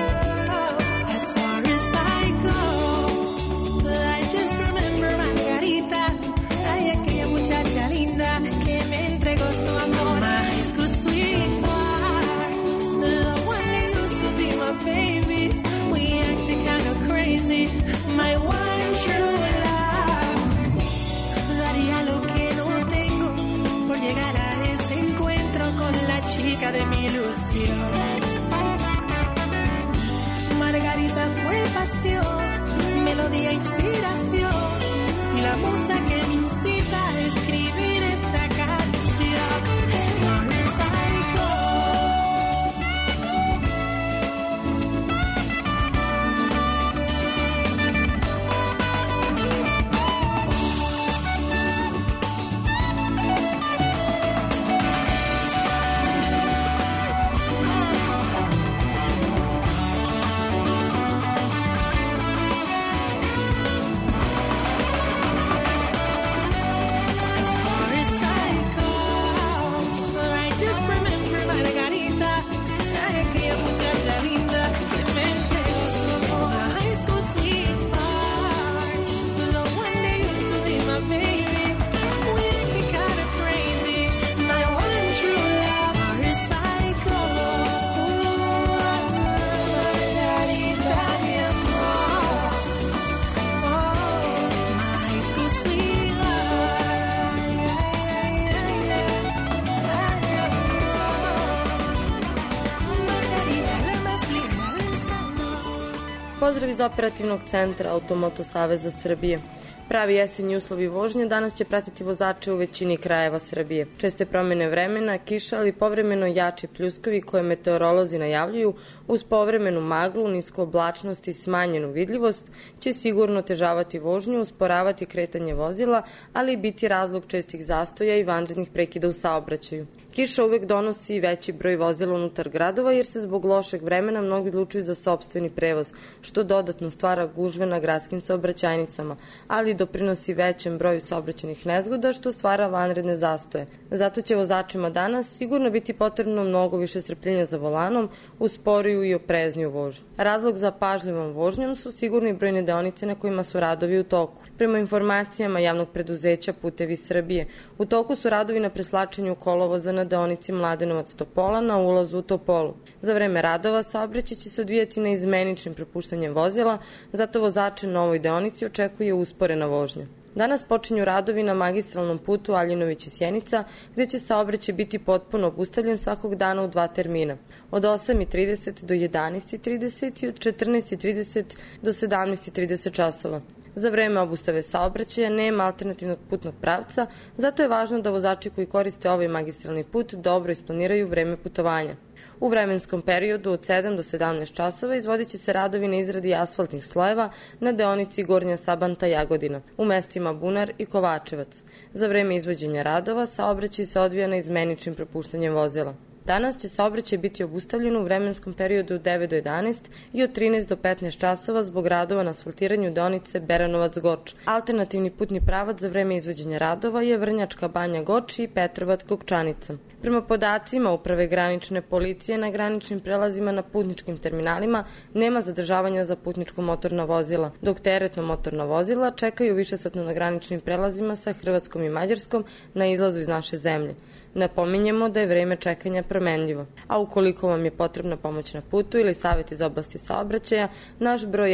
D: Pozdrav iz operativnog centra Automoto Saveza Srbije. Pravi jesenji uslovi vožnje danas će pratiti vozače u većini krajeva Srbije. Česte promjene vremena, kiša, ali povremeno jači pljuskovi koje meteorolozi najavljuju uz povremenu maglu, nisku oblačnost i smanjenu vidljivost će sigurno otežavati vožnju, usporavati kretanje vozila, ali i biti razlog čestih zastoja i vanrednih prekida u saobraćaju. Kiša uvek donosi veći broj vozila unutar gradova jer se zbog lošeg vremena mnogi odlučuju za sopstveni prevoz, što dodatno stvara gužve na gradskim saobraćajnicama, ali doprinosi većem broju saobraćajnih nezgoda što stvara vanredne zastoje. Zato će vozačima danas sigurno biti potrebno mnogo više strpljenja za volanom uz sporiju i oprezniju vožnju. Razlog za pažljivom vožnjom su sigurni brojne deonice na kojima su radovi u toku. Prema informacijama javnog preduzeća Putevi Srbije, u toku su radovi na preslačenju kolovoza na deonici Mladenovac-Topola na ulazu u Topolu. Za vreme radova saobraćaj će se odvijati neizmeničnim propuštanjem vozila, zato vozače na ovoj deonici očekuje usporena vožnja. Danas počinju radovi na magistralnom putu Aljinović-Sjenica, gde će saobraćaj biti potpuno obustavljen svakog dana u 2 termina, od 8:30 do 11:30 i od 14:30 do 17:30 časova. Za vreme obustave saobraćaja nema alternativnog putnog pravca, zato je važno da vozači koji koriste ovaj magistralni put dobro isplaniraju vreme putovanja. U vremenskom periodu od 7 do 17 časova izvodit će se radovi na izradi asfaltnih slojeva na deonici Gornja Sabanta-Jagodina, u mestima Bunar i Kovačevac. Za vreme izvođenja radova saobraćaj se odvija neizmeničnim propuštanjem vozila. Danas će saobraćaj biti obustavljen u vremenskom periodu od 9 do 11 i od 13 do 15 časova zbog radova na asfaltiranju deonice Beranovac-Goč. Alternativni putni pravac za vreme izvođenja radova je Vrnjačka Banja-Goč i Petrovac-Kokčanica. Prema podacima Uprave granične policije na graničnim prelazima na putničkim terminalima nema zadržavanja za putničko motorna vozila, dok teretno motorna vozila čekaju višesatno na graničnim prelazima sa Hrvatskom i Mađarskom na izlazu iz naše zemlje. Napominjemo da je vreme čekanja promenljivo, a ukoliko vam je potrebna pomoć na putu ili savjet iz oblasti saobraćaja, naš broj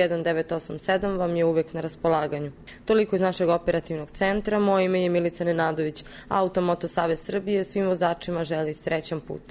D: 1987 vam je uvek na raspolaganju. Toliko iz našeg operativnog centra, moje ime je Milica Nenadović, a Automoto Savez Srbije svim vozačima želi srećan put.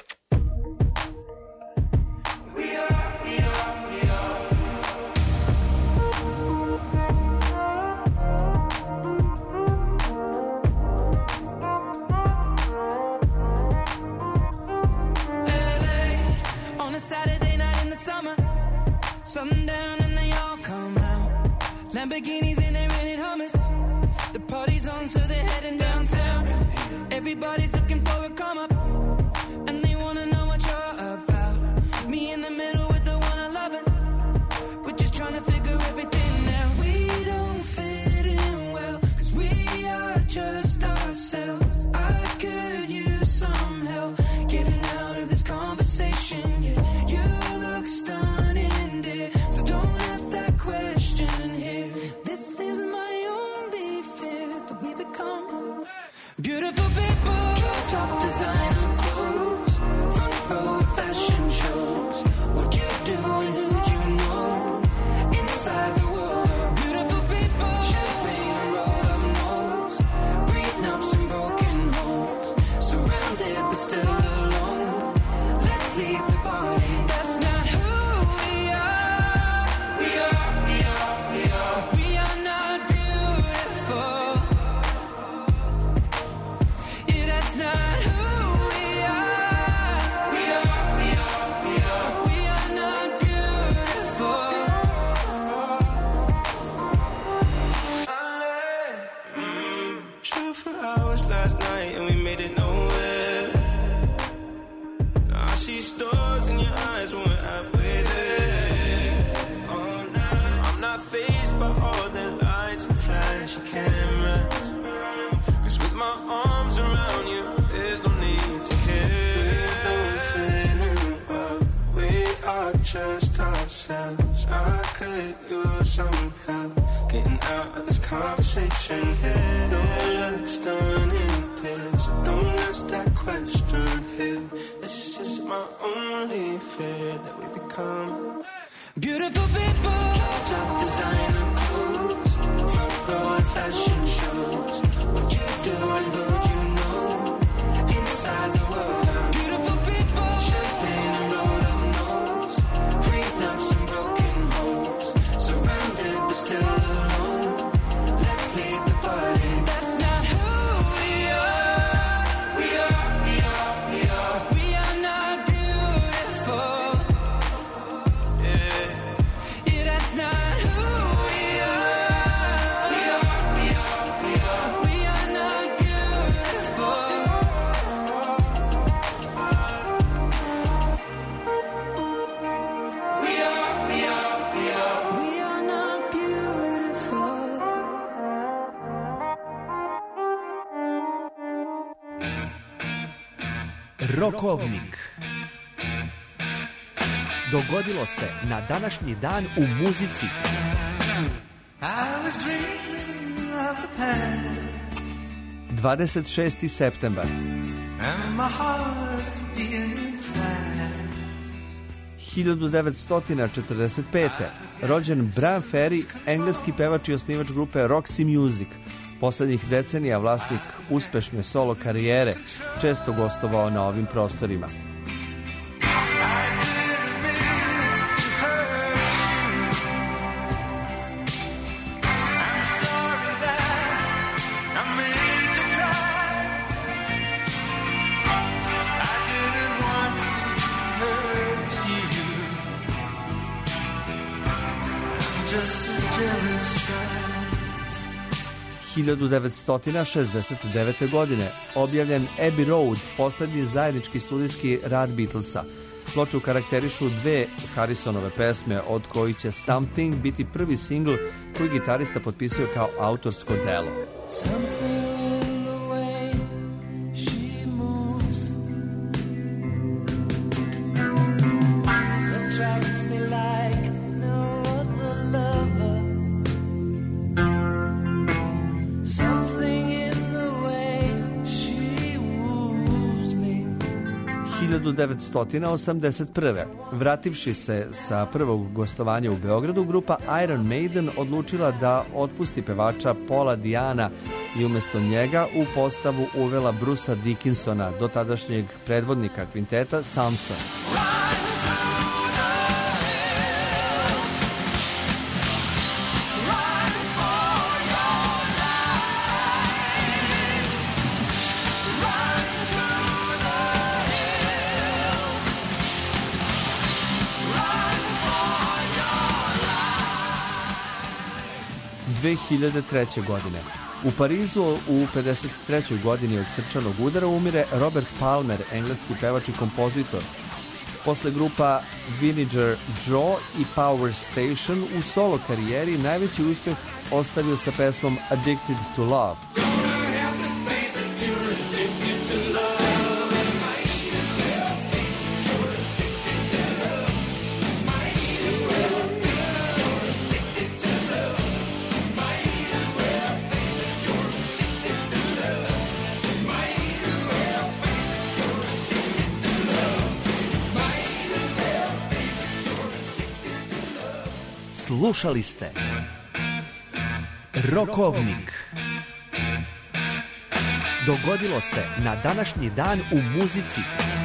G: Saturday night in the summer, sundown and they all come out. Lamborghinis and they rented Hummers. The party's on, so they're heading downtown. Everybody's looking for a come up, and they wanna know what you're about. Me in the middle with the one I love it. We're just trying to figure everything out. We don't fit in well, 'cause we are just ourselves. I could use some help getting out of this conversation, yeah. Stunning, dear, so don't ask that question here. This is my only fear, that we become beautiful people. Drop-top designer clothes, front row fashion shows. What you do and who'd you know? Inside the world of beautiful people. Champagne and roll-up nose, prenups and broken homes. Surrounded but still alone. Let's leave the party. That's not last night and we made it nowhere. I see stars in your eyes when we're halfway there. Oh, nah, I'm not fazed by all the lights and flashy cameras. 'Cause with my arms around you, there's no need to care. We don't fit in well, we are just ourselves. I could use some help getting out of this conversation here. No looks done in this, don't ask that question here. It's just my only fear that we become beautiful people. Drop-top designer clothes, front row fashion shows. What you do and who'd you know? Inside the world of beautiful people. Champagne and roll-up nose, prenups and broken homes.
I: Rokovnik. Dogodilo se na današnji dan u muzici. 26. septembar. 1945. rođen Bryan Ferry, engleski pevač i osnivač grupe Roxy Music. Poslednjih decenija vlasnik uspešne solo karijere, često gostovao na ovim prostorima.
G: Just a jealous guy.
I: 1969. godine objavljen Abbey Road, poslednji zajednički studijski rad Beatlesa. Ploču karakterišu dve Harrisonove pesme, od kojih će Something biti prvi singl koji gitarista potpisuje kao autorsko delo. – 1981. Vrativši se sa prvog gostovanja u Beogradu, grupa Iron Maiden odlučila da otpusti pevača Paula Diana i umjesto njega u postavu uvela Brucea Dickinsona, do tadašnjeg predvodnika kvinteta Samson. – 2003. godine. U Parizu u 53. godini od srčanog udara umire Robert Palmer, engleski pevač i kompozitor. Posle grupa Vinegar Joe i Power Station u solo karijeri najveći uspeh ostavio sa pesmom Addicted to Love. Slušali ste Rokovnik. Dogodilo se na današnji dan u muzici.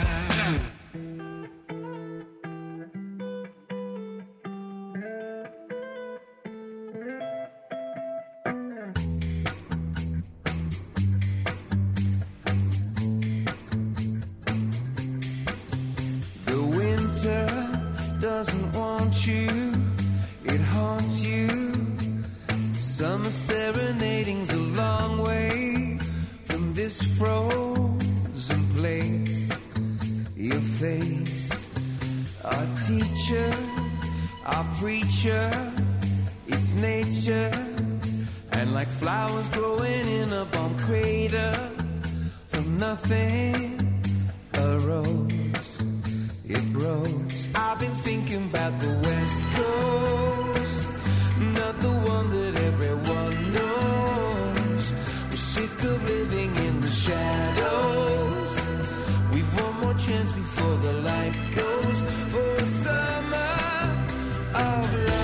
G: The winter doesn't want you. It haunts you. Summer serenading's a long way from this frozen place. Your face, our teacher, our preacher, it's nature. And like flowers growing in a bomb crater, from nothing arose, it grows. I've been thinking about the West Coast, not the one that everyone knows. We're sick of living in the shadows. We've one more chance before the light goes, for a summer of love.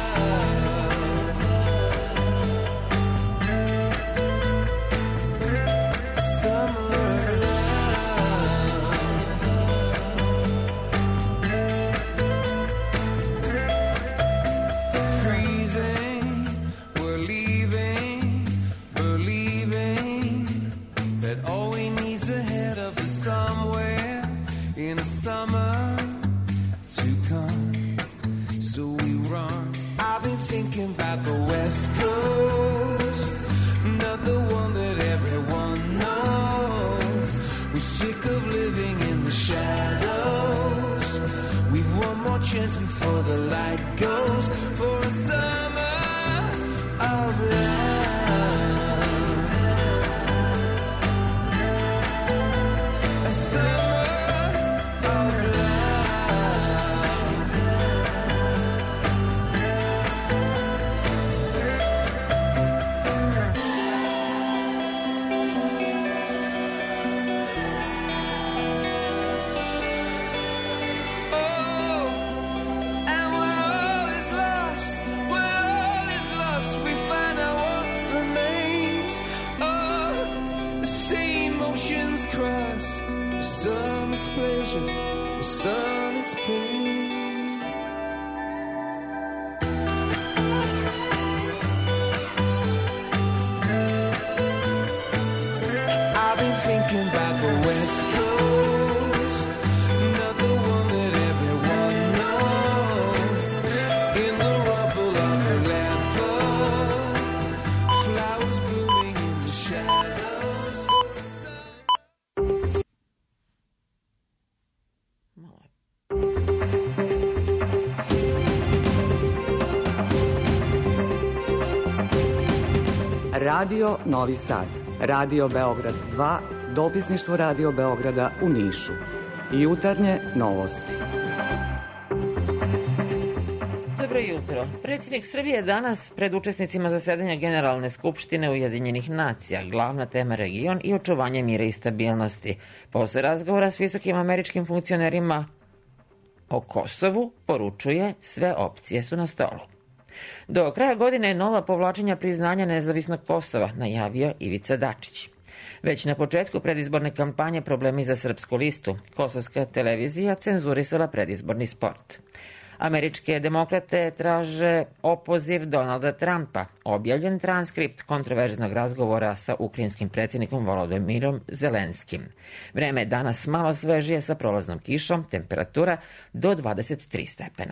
G: Thinking about the West Coast, not the one that everyone knows. We're sick of living in the shadows. We've one more chance before the light goes, for a summer of love. A summer
J: Radio Novi Sad, Radio Beograd 2, dopisništvo Radio Beograda u Nišu. Jutarnje novosti.
K: Dobro jutro. Predsjednik Srbije danas pred učesnicima zasedanja Generalne skupštine Ujedinjenih nacija, glavna tema region i očuvanje mira i stabilnosti. Posle razgovora s visokim američkim funkcionerima o Kosovu poručuje sve opcije su na stolu. Do kraja godine nova povlačenja priznanja nezavisnog Kosova, najavio Ivica Dačić. Već na početku predizborne kampanje problemi za Srpsku listu. Kosovska televizija cenzurisala predizborni spot. Američke demokrate traže opoziv Donalda Trumpa. Objavljen transkript kontroverznog razgovora sa ukrajinskim predsjednikom Volodimirom Zelenskim. Vreme je danas malo svežije sa prolaznom kišom, temperatura do 23 stepena.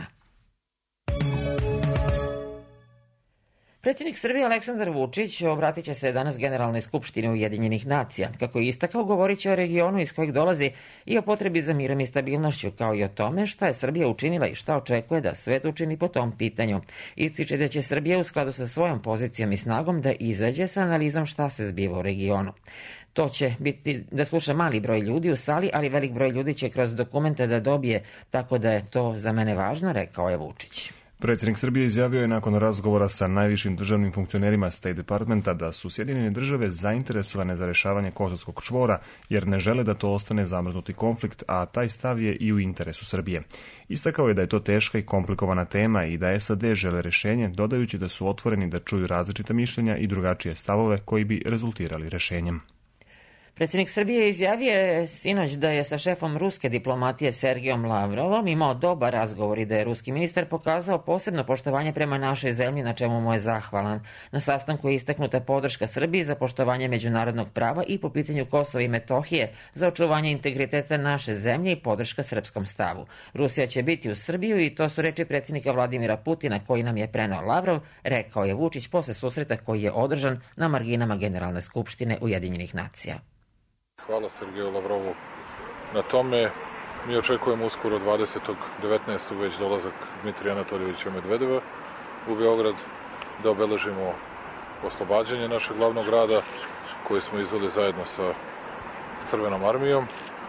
K: Predsjednik Srbije Aleksandar Vučić obratit će se danas Generalnoj skupštini Ujedinjenih nacija. Kako je istakao, govorit će o regionu iz kojeg dolazi i o potrebi za mirom i stabilnošću, kao i o tome šta je Srbija učinila i šta očekuje da svet učini po tom pitanju. Ističe da će Srbija u skladu sa svojom pozicijom i snagom da izađe sa analizom šta se zbiva u regionu. To će biti da sluša mali broj ljudi u sali, ali velik broj ljudi će kroz dokumente da dobije, tako da je to za mene važno, rekao je Vučić.
W: Predsjednik Srbije izjavio je nakon razgovora sa najvišim državnim funkcionerima State Departmenta da su Sjedinjene države zainteresovane za rešavanje kosovskog čvora, jer ne žele da to ostane zamrznuti konflikt, a taj stav je i u interesu Srbije. Istakao je da je to teška i komplikovana tema i da SAD žele rešenje, dodajući da su otvoreni da čuju različita mišljenja i drugačije stavove koji bi rezultirali rešenjem.
K: Predsjednik Srbije izjavio sinoć da je sa šefom ruske diplomatije Sergijom Lavrovom imao dobar razgovor i da je ruski ministar pokazao posebno poštovanje prema našoj zemlji, na čemu mu je zahvalan. Na sastanku je istaknuta podrška Srbiji za poštovanje međunarodnog prava i po pitanju Kosova i Metohije za očuvanje integriteta naše zemlje i podrška srpskom stavu. Rusija će biti u Srbiju i to su reči predsjednika Vladimira Putina koji nam je preneo Lavrov, rekao je Vučić posle susreta koji je održan na marginama Generalne skupštine Ujedinjenih nacija.
X: Hvala Sergeju Lavrovu na tome. Mi očekujemo uskoro 20.19. već dolazak Dmitrija Anatoljevića Medvedeva u Beograd da obeležimo oslobađanje našeg glavnog grada koje smo izveli zajedno sa Crvenom armijom.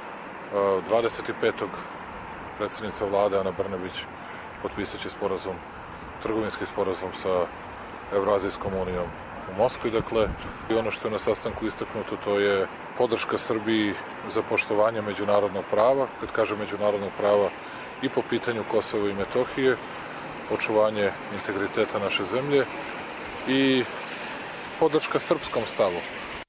X: 25. predsjednica vlade Ana Brnabić potpisat će trgovinski sporazum sa Evroazijskom unijom u Moskvi, dakle, i ono što je na sastanku istaknuto, to je podrška Srbiji za poštovanje međunarodnog prava, kad kažem međunarodnog prava i po pitanju Kosova i Metohije, očuvanje integriteta naše zemlje i podrška srpskom stavu.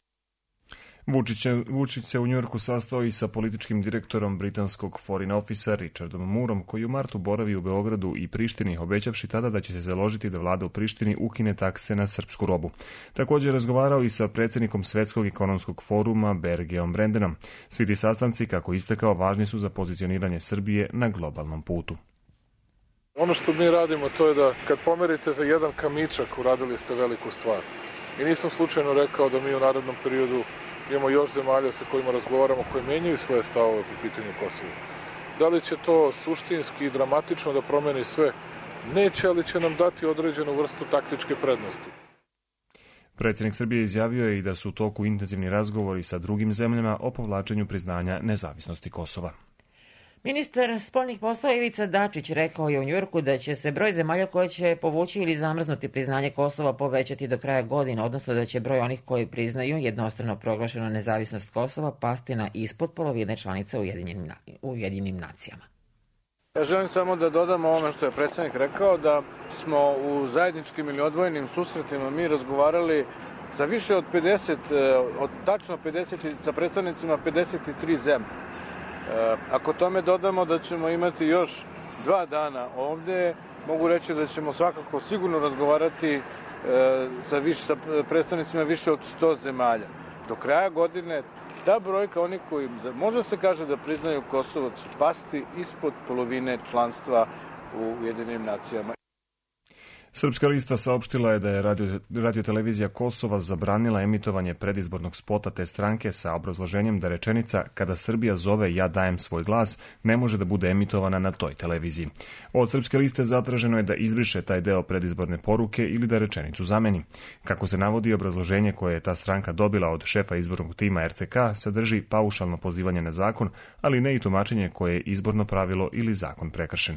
W: Vučić se u Njujorku sastao i sa političkim direktorom britanskog Foreign Officea Richardom Moorom, koji u martu boravi u Beogradu i Prištini, obećavši tada da će se založiti da vlada u Prištini ukine takse na srpsku robu. Također je razgovarao i sa predsjednikom Svetskog ekonomskog foruma Bergeom Brendenom. Svi ti sastanci, kako istakao, važni su za pozicioniranje Srbije na globalnom putu.
X: Ono što mi radimo, to je da kad pomerite za jedan kamičak, uradili ste veliku stvar. I nisam slučajno rekao da mi u narednom periodu imamo još zemalja sa kojima razgovaramo koje menjaju svoje stavove po pitanju Kosova. Da li će to suštinski i dramatično da promeni sve? Neće, ali će nam dati određenu vrstu taktičke prednosti.
W: Predsjednik Srbije izjavio je i da su u toku intenzivni razgovori sa drugim zemljama o povlačenju priznanja nezavisnosti Kosova.
K: Ministar spoljnih poslova Ivica Dačić rekao je u Njujorku da će se broj zemalja koje će povući ili zamrznuti priznanje Kosova povećati do kraja godine, odnosno da će broj onih koji priznaju jednostrano proglašenu nezavisnost Kosova pasti na ispod polovine članica Ujedinjenim nacijama.
Y: Ja želim samo da dodam ovome što je predsjednik rekao, da smo u zajedničkim ili odvojenim susretima mi razgovarali sa više od 50, tačno 50, sa predstavnicima 53 zemlje. Ako tome dodamo da ćemo imati još 2 dana ovde, mogu reći da ćemo svakako sigurno razgovarati sa predstavnicima više od 100 zemalja. Do kraja godine ta brojka, oni koji može se kaže da priznaju Kosovo, će pasti ispod polovine članstva u Ujedinjenim nacijama.
W: Srpska lista saopštila je da je radiotelevizija Kosova zabranila emitovanje predizbornog spota te stranke sa obrazloženjem da rečenica "Kada Srbija zove, ja dajem svoj glas" ne može da bude emitovana na toj televiziji. Od Srpske liste zatraženo je da izbriše taj deo predizborne poruke ili da rečenicu zameni. Kako se navodi, obrazloženje koje je ta stranka dobila od šefa izbornog tima RTK sadrži paušalno pozivanje na zakon, ali ne i tumačenje koje je izborno pravilo ili zakon prekršen.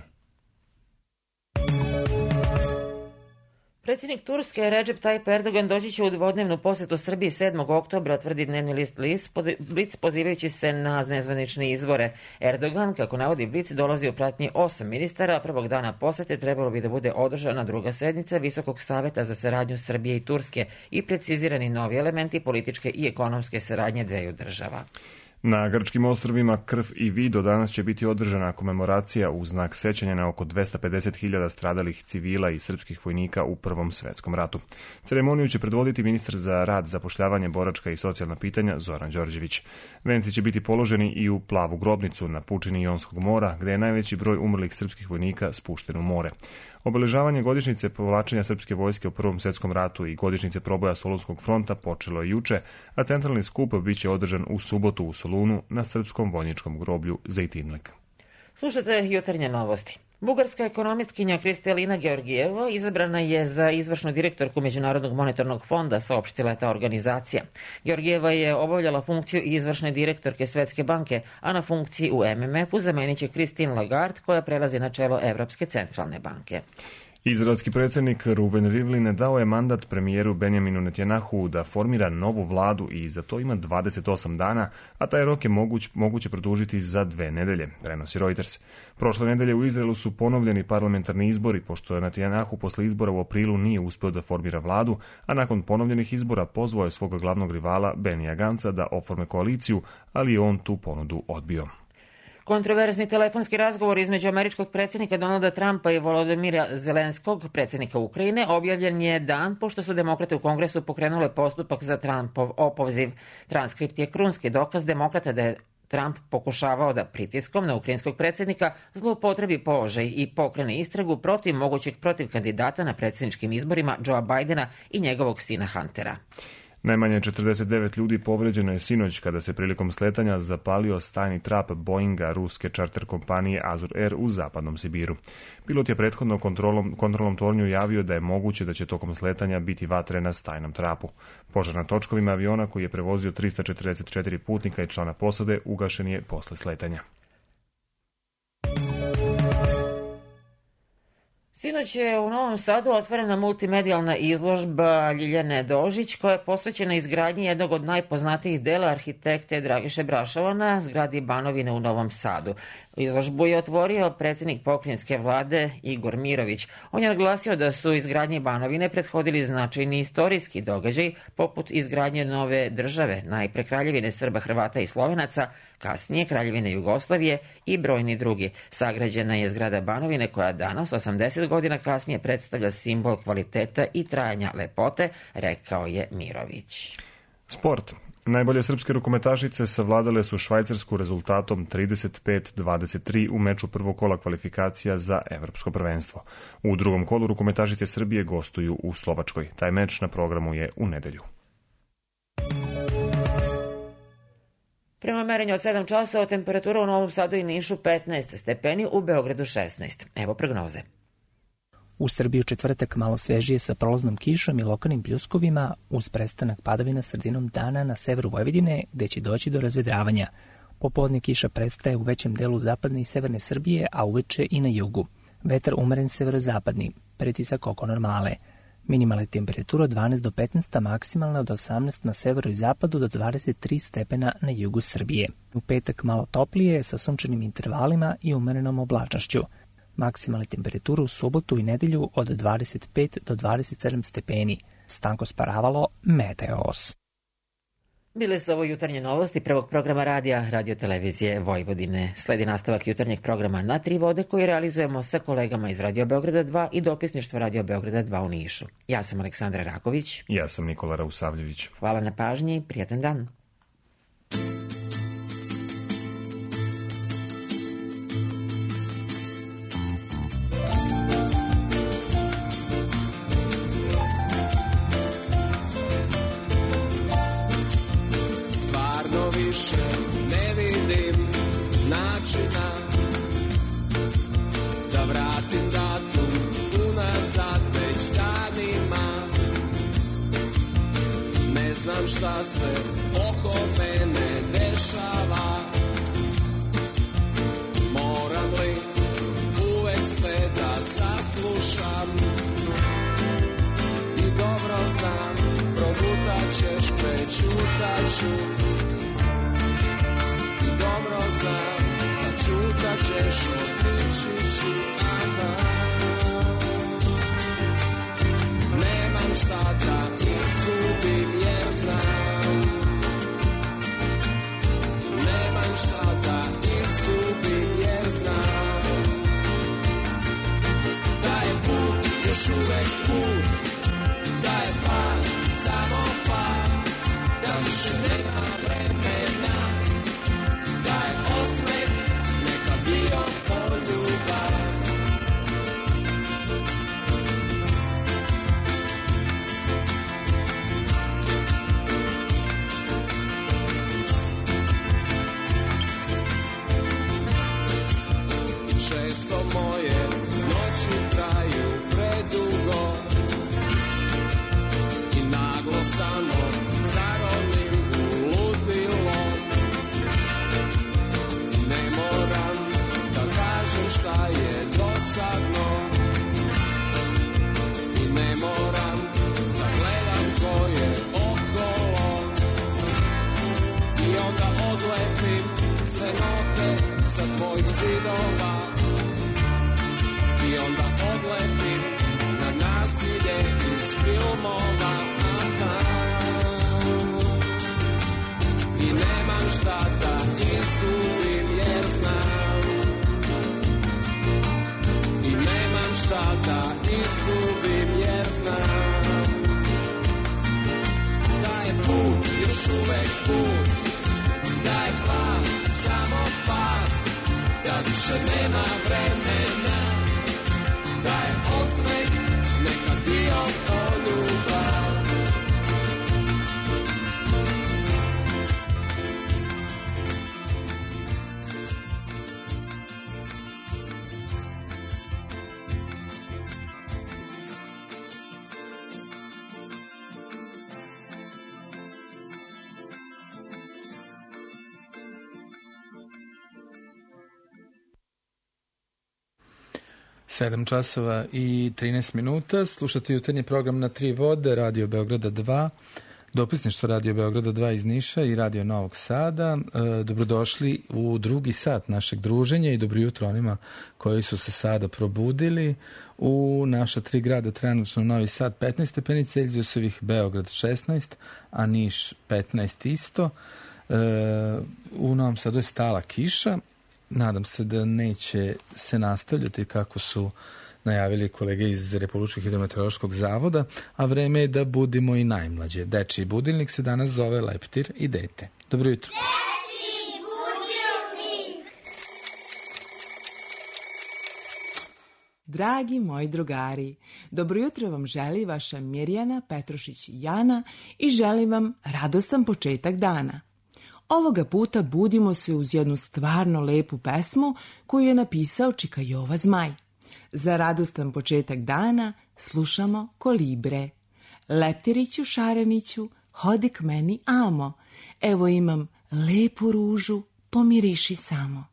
K: Predsjednik Turske Recep Tayyip Erdogan doći će u dvodnevnu posjetu Srbiji 7. oktobra, tvrdi dnevni list Blic, pozivajući se na nezvanične izvore. Erdogan, kako navodi Blic, dolazi u pratnji 8 ministara, a prvog dana posjete trebalo bi da bude održana druga sednica Visokog saveta za saradnju Srbije i Turske i precizirani novi elementi političke i ekonomske saradnje dveju država.
W: Na grčkim ostrvima Krf i Vido danas će biti održana komemoracija u znak sećanja na oko 250.000 stradalih civila i srpskih vojnika u Prvom svetskom ratu. Ceremoniju će predvoditi ministar za rad, zapošljavanje, boračka i socijalna pitanja Zoran Đorđević. Venci će biti položeni i u Plavu grobnicu na pučini Jonskog mora, gde je najveći broj umrlih srpskih vojnika spušten u more. Obeležavanje godišnjice povlačenja srpske vojske u Prvom svetskom ratu i godišnjice proboja Solunskog fronta počelo je juče, a centralni skup biće održan u subotu u Solunu na srpskom vojničkom groblju Zejtinlik.
K: Slušajte jutarnje novosti. Bugarska ekonomistkinja Kristalina Georgijeva izabrana je za izvršnu direktorku Međunarodnog monetarnog fonda, saopštila je ta organizacija. Georgijeva je obavljala funkciju izvršne direktorke Svetske banke, a na funkciji u MMF-u zamenit će Christine Lagarde, koja prelazi na čelo Evropske centralne banke.
W: Izraelski predsjednik Ruven Rivlin dao je mandat premijeru Benjaminu Netanjahu da formira novu vladu i za to ima 28 dana, a taj rok je moguće produžiti za 2 nedelje, prenosi Reuters. Prošle nedelje u Izraelu su ponovljeni parlamentarni izbori, pošto Netanjahu posle izbora u aprilu nije uspeo da formira vladu, a nakon ponovljenih izbora pozvao je svog glavnog rivala Benija Ganca da oforme koaliciju, ali je on tu ponudu odbio.
K: Kontroverzni telefonski razgovor između američkog predsjednika Donalda Trumpa i Volodymyra Zelenskog, predsjednika Ukrajine, objavljen je dan pošto su demokrate u Kongresu pokrenule postupak za Trumpov opoziv. Transkript je krunski dokaz demokrata da je Trump pokušavao da pritiskom na ukrajinskog predsjednika zloupotrebi položaj i pokrene istragu protiv mogućeg kandidata na predsjedničkim izborima Joea Bidena i njegovog sina Huntera.
W: Najmanje 49 ljudi povređeno je sinoć kada se prilikom sletanja zapalio stajni trap Boeinga ruske čarter kompanije Azur Air u zapadnom Sibiru. Pilot je prethodno kontrolnom tornju javio da je moguće da će tokom sletanja biti vatre na stajnom trapu. Požar na točkovima aviona koji je prevozio 344 putnika i člana posade ugašen je posle sletanja.
K: Sinoć je u Novom Sadu otvorena multimedijalna izložba Ljiljane Dožić koja je posvećena izgradnji jednog od najpoznatijih dela arhitekte Dragiše Brašova na zgradi Banovine u Novom Sadu. Izložbu je otvorio predsjednik pokrajinske vlade Igor Mirović. On je naglasio da su izgradnji Banovine prethodili značajni istorijski događaj poput izgradnje nove države, najpre Kraljevine Srba, Hrvata i Slovenaca, kasnije Kraljevine Jugoslavije i brojni drugi. Sagrađena je zgrada Banovine koja danas, 80 godina kasnije, predstavlja simbol kvaliteta i trajanja lepote, rekao je Mirović.
W: Sport. Najbolje srpske rukometašice savladale su Švajcarsku rezultatom 35-23 u meču prvog kola kvalifikacija za evropsko prvenstvo. U drugom kolu rukometašice Srbije gostuju u Slovačkoj. Taj meč na programu je u nedelju.
K: Prema merenju od 7 časova temperatura u Novom Sadu i Nišu 15 stepeni, u Beogradu 16. Evo prognoze.
C: U Srbiji u četvrtak malo svežije sa prolaznom kišom i lokalnim pljuskovima uz prestanak padavina sredinom dana na severu Vojvodine gde će doći do razvedravanja. Popodne kiša prestaje u većem delu zapadne i severne Srbije, a uveče i na jugu. Vetar umeren severozapadni, pritisak oko normale. Minimalna temperatura od 12 do 15, maksimalna od 18 na severu i zapadu do 23 stepena na jugu Srbije. U petak malo toplije sa sunčanim intervalima i umerenom oblačnošću. Maksimalna temperatura u subotu i nedelju od 25 do 27 stepeni. Stanko Sparavalo, Meteos.
K: Bile su ovo jutarnje novosti prvog programa radija Radio-televizije Vojvodine. Sledi nastavak jutarnjeg programa Na tri vode koji realizujemo sa kolegama iz Radio Beograda 2 i dopisništva Radio Beograda 2 u Nišu. Ja sam Aleksandra Raković.
W: Ja sam Nikola Rausavljević.
K: Hvala na pažnji i prijatan dan.
H: više ne vidim načina da vratim datum unazad već danima. Ne znam šta se oko mene dešava, moram li uvek sve da saslušam. I dobro znam, progutat ćeš, prećutat ću. I dobro znam, začutat ćeš, otići ću. Nemam šta da izgubim jer znam. Nemam šta da izgubim jer znam. Da je put još uvek put, da je pad samo pad, da više nema vremena, da je osmeh neka bio poljubav. Često moje noći traju predugo i naglo samo zaronim u ludilo. Ne moram da kažem šta je dosadno i ne moram da gledam ko je okolo. I onda odlepim sve note sa tvojih zidova. I onda odlepim na nasilje iz filmova. I nemam šta da izgubim jer znam. I nemam šta da izgubim jer znam. Da je put još uvek put, da je pad samo pad, da više nema vremena, da je osmeh neka bio poljubav.
E: Sedam časova i 13 minuta. Slušate jutarnji program na Tri vode, Radio Beograda 2, dopisništvo Radio Beograda 2 iz Niša i Radio Novog Sada. Dobrodošli u drugi sat našeg druženja i dobro jutro onima koji su se sada probudili. U naša tri grada trenutno Novi Sad 15 stepeni Celzijusovih, Beograd 16, a Niš 15 isto. U Novom Sadu je stala kiša. Nadam se da neće se nastavljati kako su najavili kolege iz Republičkog hidrometeorološkog zavoda, a vreme je da budimo i najmlađe. Dečiji budilnik se danas zove Leptir i dete. Dobro jutro.
L: Dečiji budilnik.
N: Dragi moji drugari, dobro jutro vam želi vaša Mirjana Petrošić-Jana i želim vam radostan početak dana. Ovoga puta budimo se uz jednu stvarno lepu pesmu koju je napisao Čika Jova Zmaj. Za radostan početak dana slušamo Kolibre. Leptiriću šareniću, hodi k meni amo, evo imam lepu ružu, pomiriši samo.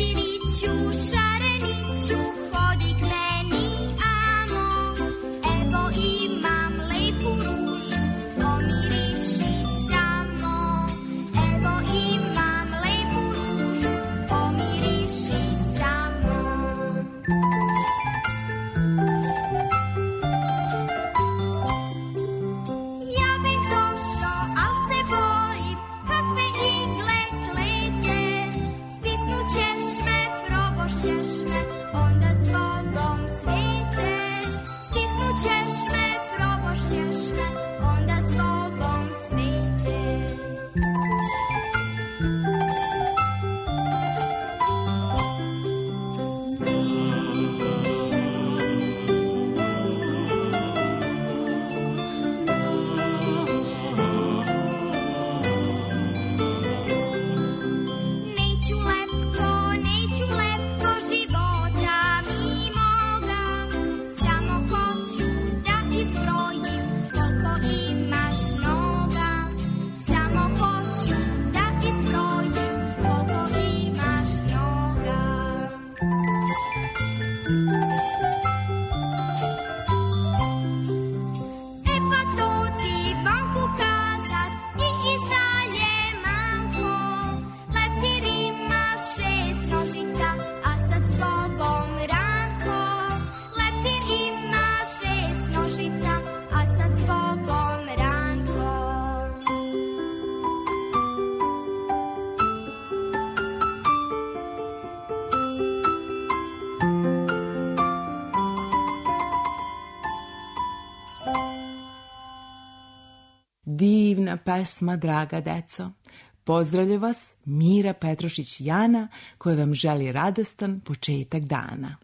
L: Leptiriću, šareniću, hodi k meni, amo, evo
N: divna pesma, draga deco. Pozdravlja vas Mira Petrošić-Jana, koja vam želi radostan početak dana.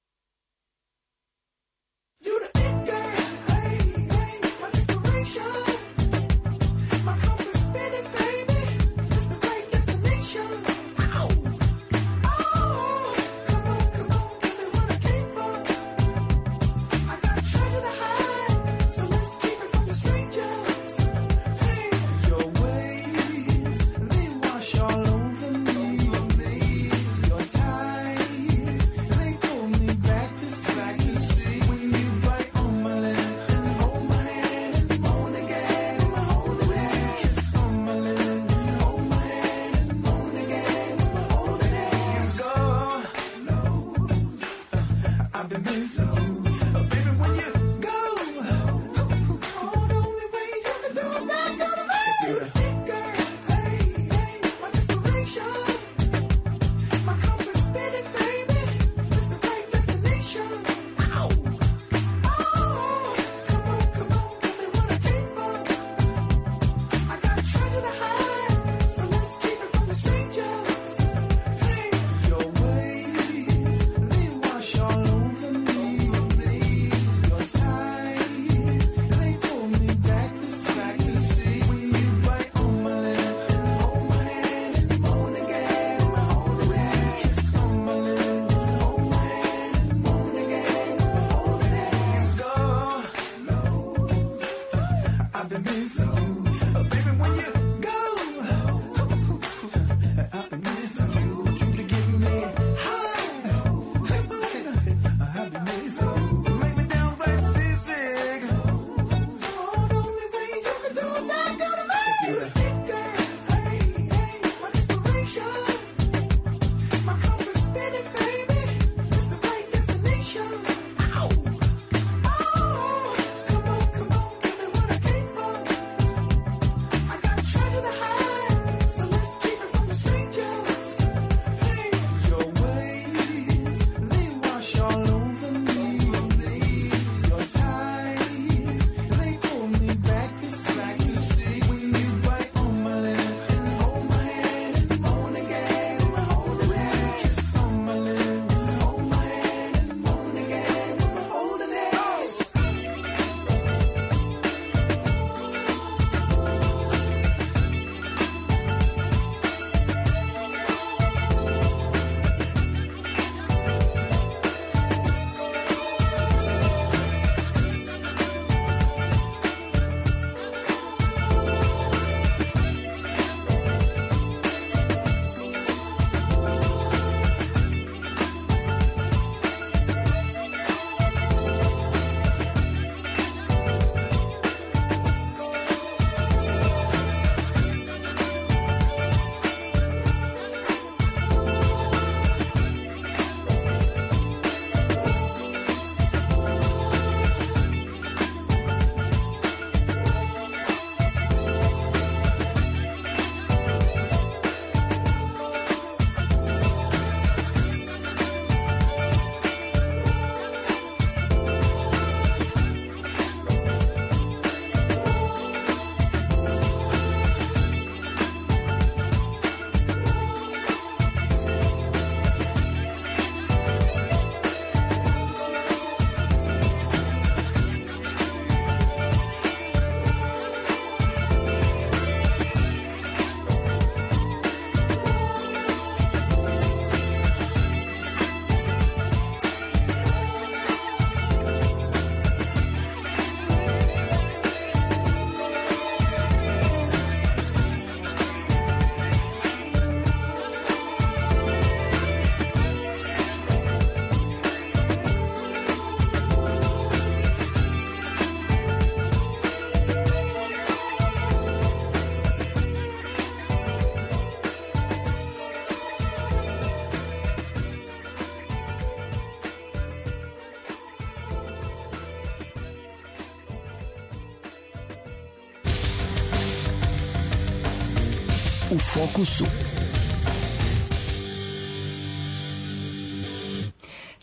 A: U fokusu.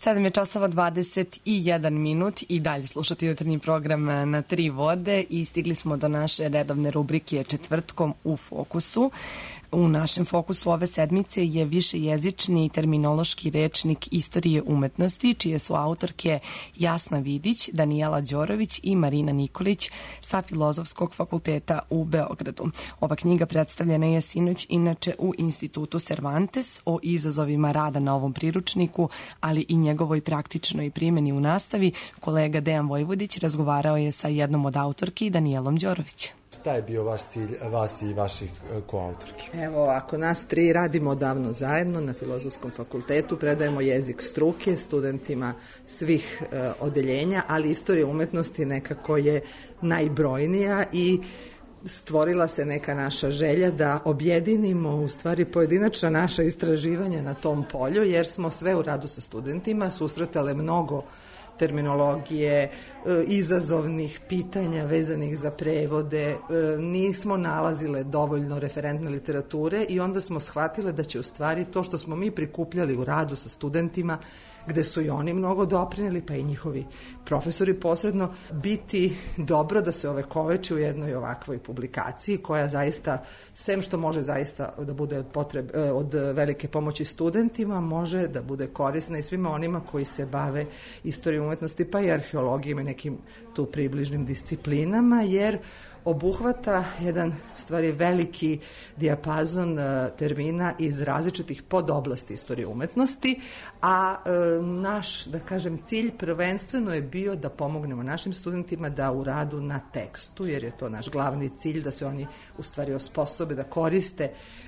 A: 7 je časova 21 minut i dalje slušati jutarnji program na Tri vode i stigli smo do naše redovne rubrike Četvrtkom u fokusu. U našem fokusu ove sedmice je višejezični terminološki rečnik istorije umetnosti, čije su autorke Jasna Vidić, Danijela Đorović i Marina Nikolić sa Filozofskog fakulteta u Beogradu. Ova knjiga predstavljena je sinoć inače u Institutu Cervantes o izazovima rada na ovom priručniku, ali i njegovoj praktičnoj primjeni u nastavi. Kolega Dejan Vojvodić razgovarao je sa jednom od autorki, Danijelom Đorović.
M: Šta je bio vaš cilj, vas i vaših koautorki?
O: Evo ovako, nas tri radimo davno zajedno na Filozofskom fakultetu, predajemo jezik struke studentima svih odeljenja, ali istorija umetnosti nekako je najbrojnija i stvorila se neka naša želja da objedinimo u stvari pojedinačna naša istraživanja na tom polju, jer smo sve u radu sa studentima susretale mnogo terminologije, izazovnih pitanja vezanih za prevode, nismo nalazile dovoljno referentne literature i onda smo shvatile da će u stvari to što smo mi prikupljali u radu sa studentima, gde su i oni mnogo doprineli, pa i njihovi profesori posredno, biti dobro da se ovekoveči u jednoj ovakvoj publikaciji koja zaista, sem što može zaista da bude od velike pomoći studentima, može da bude korisna i svima onima koji se bave istorijom umetnosti, pa i arheologijom i nekim tu približnim disciplinama, jer obuhvata jedan, u stvari, veliki dijapazon termina iz različitih podoblasti istorije umetnosti, a naš, da kažem, cilj prvenstveno je bio da pomognemo našim studentima da u radu na tekstu, jer je to naš glavni cilj, da se oni u stvari osposobe da koriste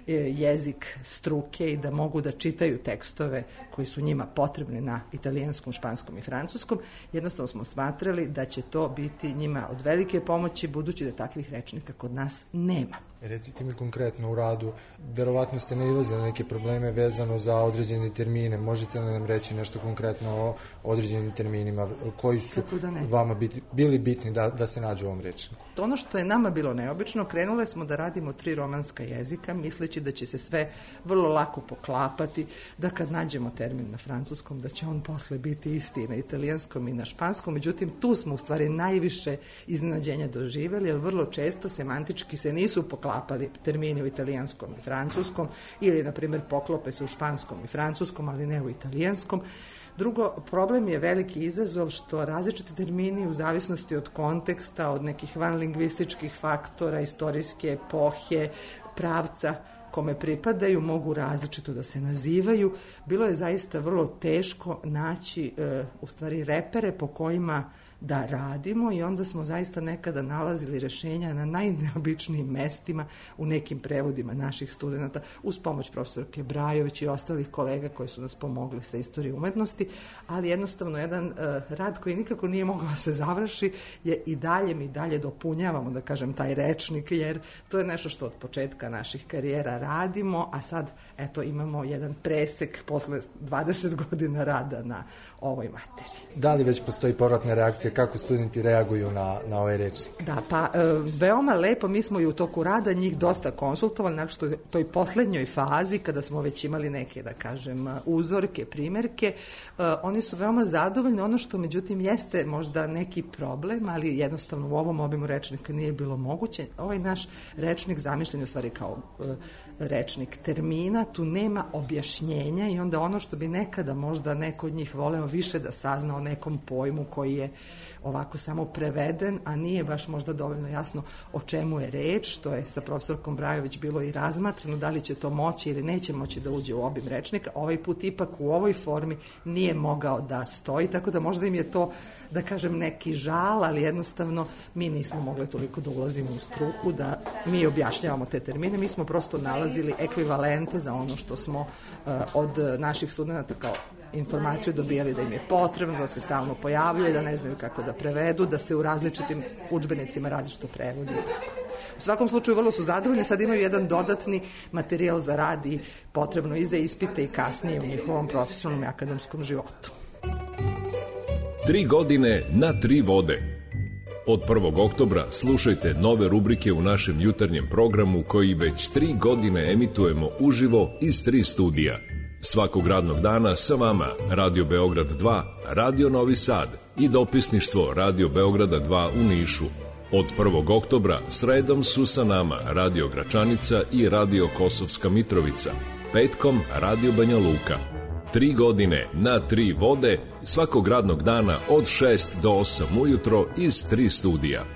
O: jezik struke i da mogu da čitaju tekstove koji su njima potrebni na italijanskom, španskom i francuskom. Jednostavno smo smatrali da će to biti njima od velike pomoći, budući da takvih rečnika kod nas nema.
M: Recite mi konkretno u radu, verovatno ste nailazili na neke probleme vezano za određene termine. Možete li nam reći nešto konkretno o određenim terminima koji su vama bili bitni da se nađu u ovom rečniku?
O: Ono što je nama bilo neobično, krenule smo da radimo 3 romanska jezika, misleći da će se sve vrlo lako poklapati, da kad nađemo termin na francuskom, da će on posle biti isti na italijanskom i na španskom. Međutim, tu smo u stvari najviše iznenađenja doživeli, jer vrlo često semantički se nisu poklapali termini u italijanskom i francuskom, ili, na primjer, poklope se u španskom i francuskom, ali ne u italijanskom. Drugo, problem je veliki izazov što različiti termini u zavisnosti od konteksta, od nekih vanlingvističkih faktora, istorijske epohe, pravca kome pripadaju, mogu različito da se nazivaju. Bilo je zaista vrlo teško naći u stvari repere po kojima da radimo i onda smo zaista nekada nalazili rešenja na najneobičnijim mestima u nekim prevodima naših studenta uz pomoć profesorke Brajović i ostalih kolega koji su nas pomogli sa istorijom umetnosti, ali jednostavno jedan rad koji nikako nije mogao da se završi je i dalje dopunjavamo, da kažem, taj rečnik, jer to je nešto što od početka naših karijera radimo, a sad eto imamo jedan presek posle 20 godina rada na ovoj materiji.
M: Da li već postoji povratna reakcija, kako studenti reaguju na ovaj rečnik?
O: Da, pa veoma lepo, mi smo i u toku rada njih dosta konsultovali, znači što u toj poslednjoj fazi, kada smo već imali neke, da kažem, uzorke, primerke, oni su veoma zadovoljni. Ono što međutim jeste možda neki problem, ali jednostavno u ovom obimu rečnika nije bilo moguće. Ovaj naš rečnik zamišljen je u stvari kao rečnik termina, tu nema objašnjenja i onda ono što bi nekada možda neko od njih voleo više da sazna o nekom pojmu koji je ovako samo preveden, a nije baš možda dovoljno jasno o čemu je reč, što je sa profesorkom Brajović bilo i razmatrano, da li će to moći ili neće moći da uđe u obim rečnika. Ovaj put ipak u ovoj formi nije mogao da stoji, tako da možda im je to, da kažem, neki žal, ali jednostavno mi nismo mogli toliko da ulazimo u struku, da mi objašnjavamo te termine, mi smo prosto nalazili ekvivalente za ono što smo od naših studenta kao informaciju dobijali da im je potrebno, da se stalno pojavljaju, da ne znaju kako da prevedu, da se u različitim udžbenicima različito prevodi. U svakom slučaju vrlo su zadovoljni, sad imaju jedan dodatni materijal za rad i potrebno i za ispite i kasnije u njihovom profesionalnom i akademskom životu.
P: 3 godine na 3 vode. Od 1. oktobra slušajte nove rubrike u našem jutarnjem programu koji već 3 godine emitujemo uživo iz 3 studija. Svakog radnog dana sa vama Radio Beograd 2, Radio Novi Sad i dopisništvo Radio Beograda 2 u Nišu. Od 1. oktobra sredom su sa nama Radio Gračanica i Radio Kosovska Mitrovica. Petkom Radio Banja Luka. 3 godine na 3 vode svakog radnog dana od 6 do 8 ujutro iz 3 studija.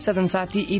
A: 7 sati i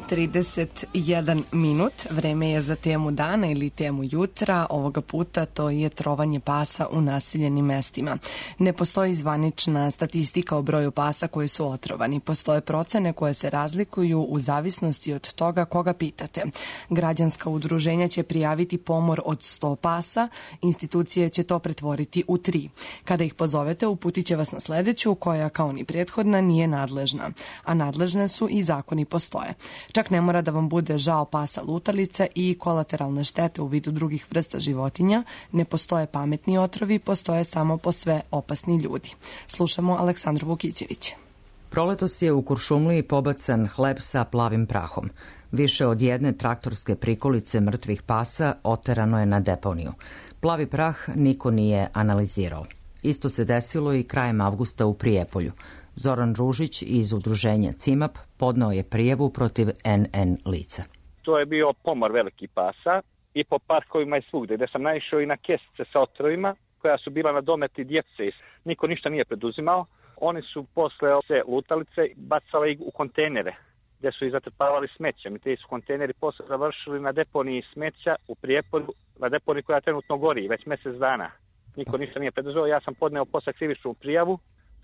A: 31 minut. Vreme je za temu dana ili temu jutra. Ovoga puta to je trovanje pasa u naseljenim mestima. Ne postoji zvanična statistika o broju pasa koji su otrovani. Postoje procene koje se razlikuju u zavisnosti od toga koga pitate. Građanska udruženja će prijaviti pomor od 100 pasa. Institucije će to pretvoriti u 3. Kada ih pozovete, uputit će vas na sledeću, koja kao ni prethodna nije nadležna. A nadležne su i zakoni postoje. Čak ne mora da vam bude žao pasa lutalice i kolateralne štete u vidu drugih vrsta životinja. Ne postoje pametni otrovi, postoje samo po sve opasni ljudi. Slušamo Aleksandru Vukićević.
F: Proletos je u Kuršumliji pobacan hleb sa plavim prahom. Više od jedne traktorske prikolice mrtvih pasa oterano je na deponiju. Plavi prah niko nije analizirao. Isto se desilo i krajem avgusta u Prijepolju. Zoran Ružić iz udruženja CIMAP podneo je prijavu protiv NN lica.
Q: To je bio pomor velikih pasa i po parkovima i svugde, gde sam naišao i na kesice sa otrovima koja su bila na dometi djece. Niko ništa nije preduzimao. Oni su posle se lutalice bacali ih u kontejnere gde su ih zatrpavali smećem i te su kontejneri posle završili na deponiji smeća u Prijepolju, na deponiji koja trenutno gori već mesec dana. Niko ništa nije preduzeo. Ja sam podneo posle krivičnu prijavu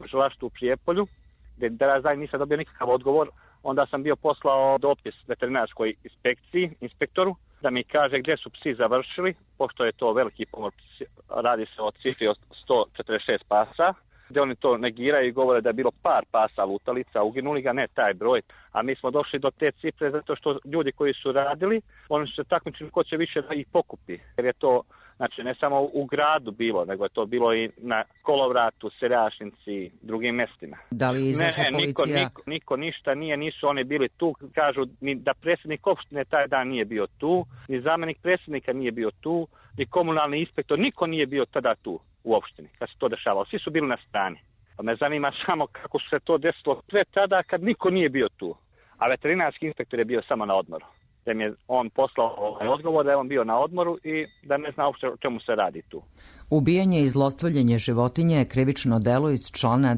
Q: u Prijepolju, gde dan nisam dobio nikakav odgovor. Onda sam bio poslao dopis veterinarskoj inspektoru, da mi kaže gdje su psi završili, pošto je to veliki pomor, radi se o cifri od 146 pasa, gdje oni to negiraju i govore da je bilo par pasa lutalica, uginuli ga, ne taj broj. A mi smo došli do te cifre zato što ljudi koji su radili, oni su se takmičili ko će više da ih pokupi, jer je to znači ne samo u gradu bilo, nego je to bilo i na Kolovratu, Seljašnici, drugim mestima.
F: Da li izašla policija?
Q: Niko ništa nije, nisu oni bili tu. Kažu ni da predsjednik opštine taj dan nije bio tu, ni zamenik predsjednika nije bio tu, ni komunalni inspektor, niko nije bio tada tu u opštini kad se to dešavalo. Svi su bili na strani. Pa me zanima samo kako se to desilo sve tada kad niko nije bio tu. A veterinarski inspektor je bio samo na odmoru. Da mi je on poslao odgovor da je on bio na odmoru i da ne zna uopšte o čemu se radi tu.
F: Ubijanje i zlostavljanje životinje je krivično delo iz člana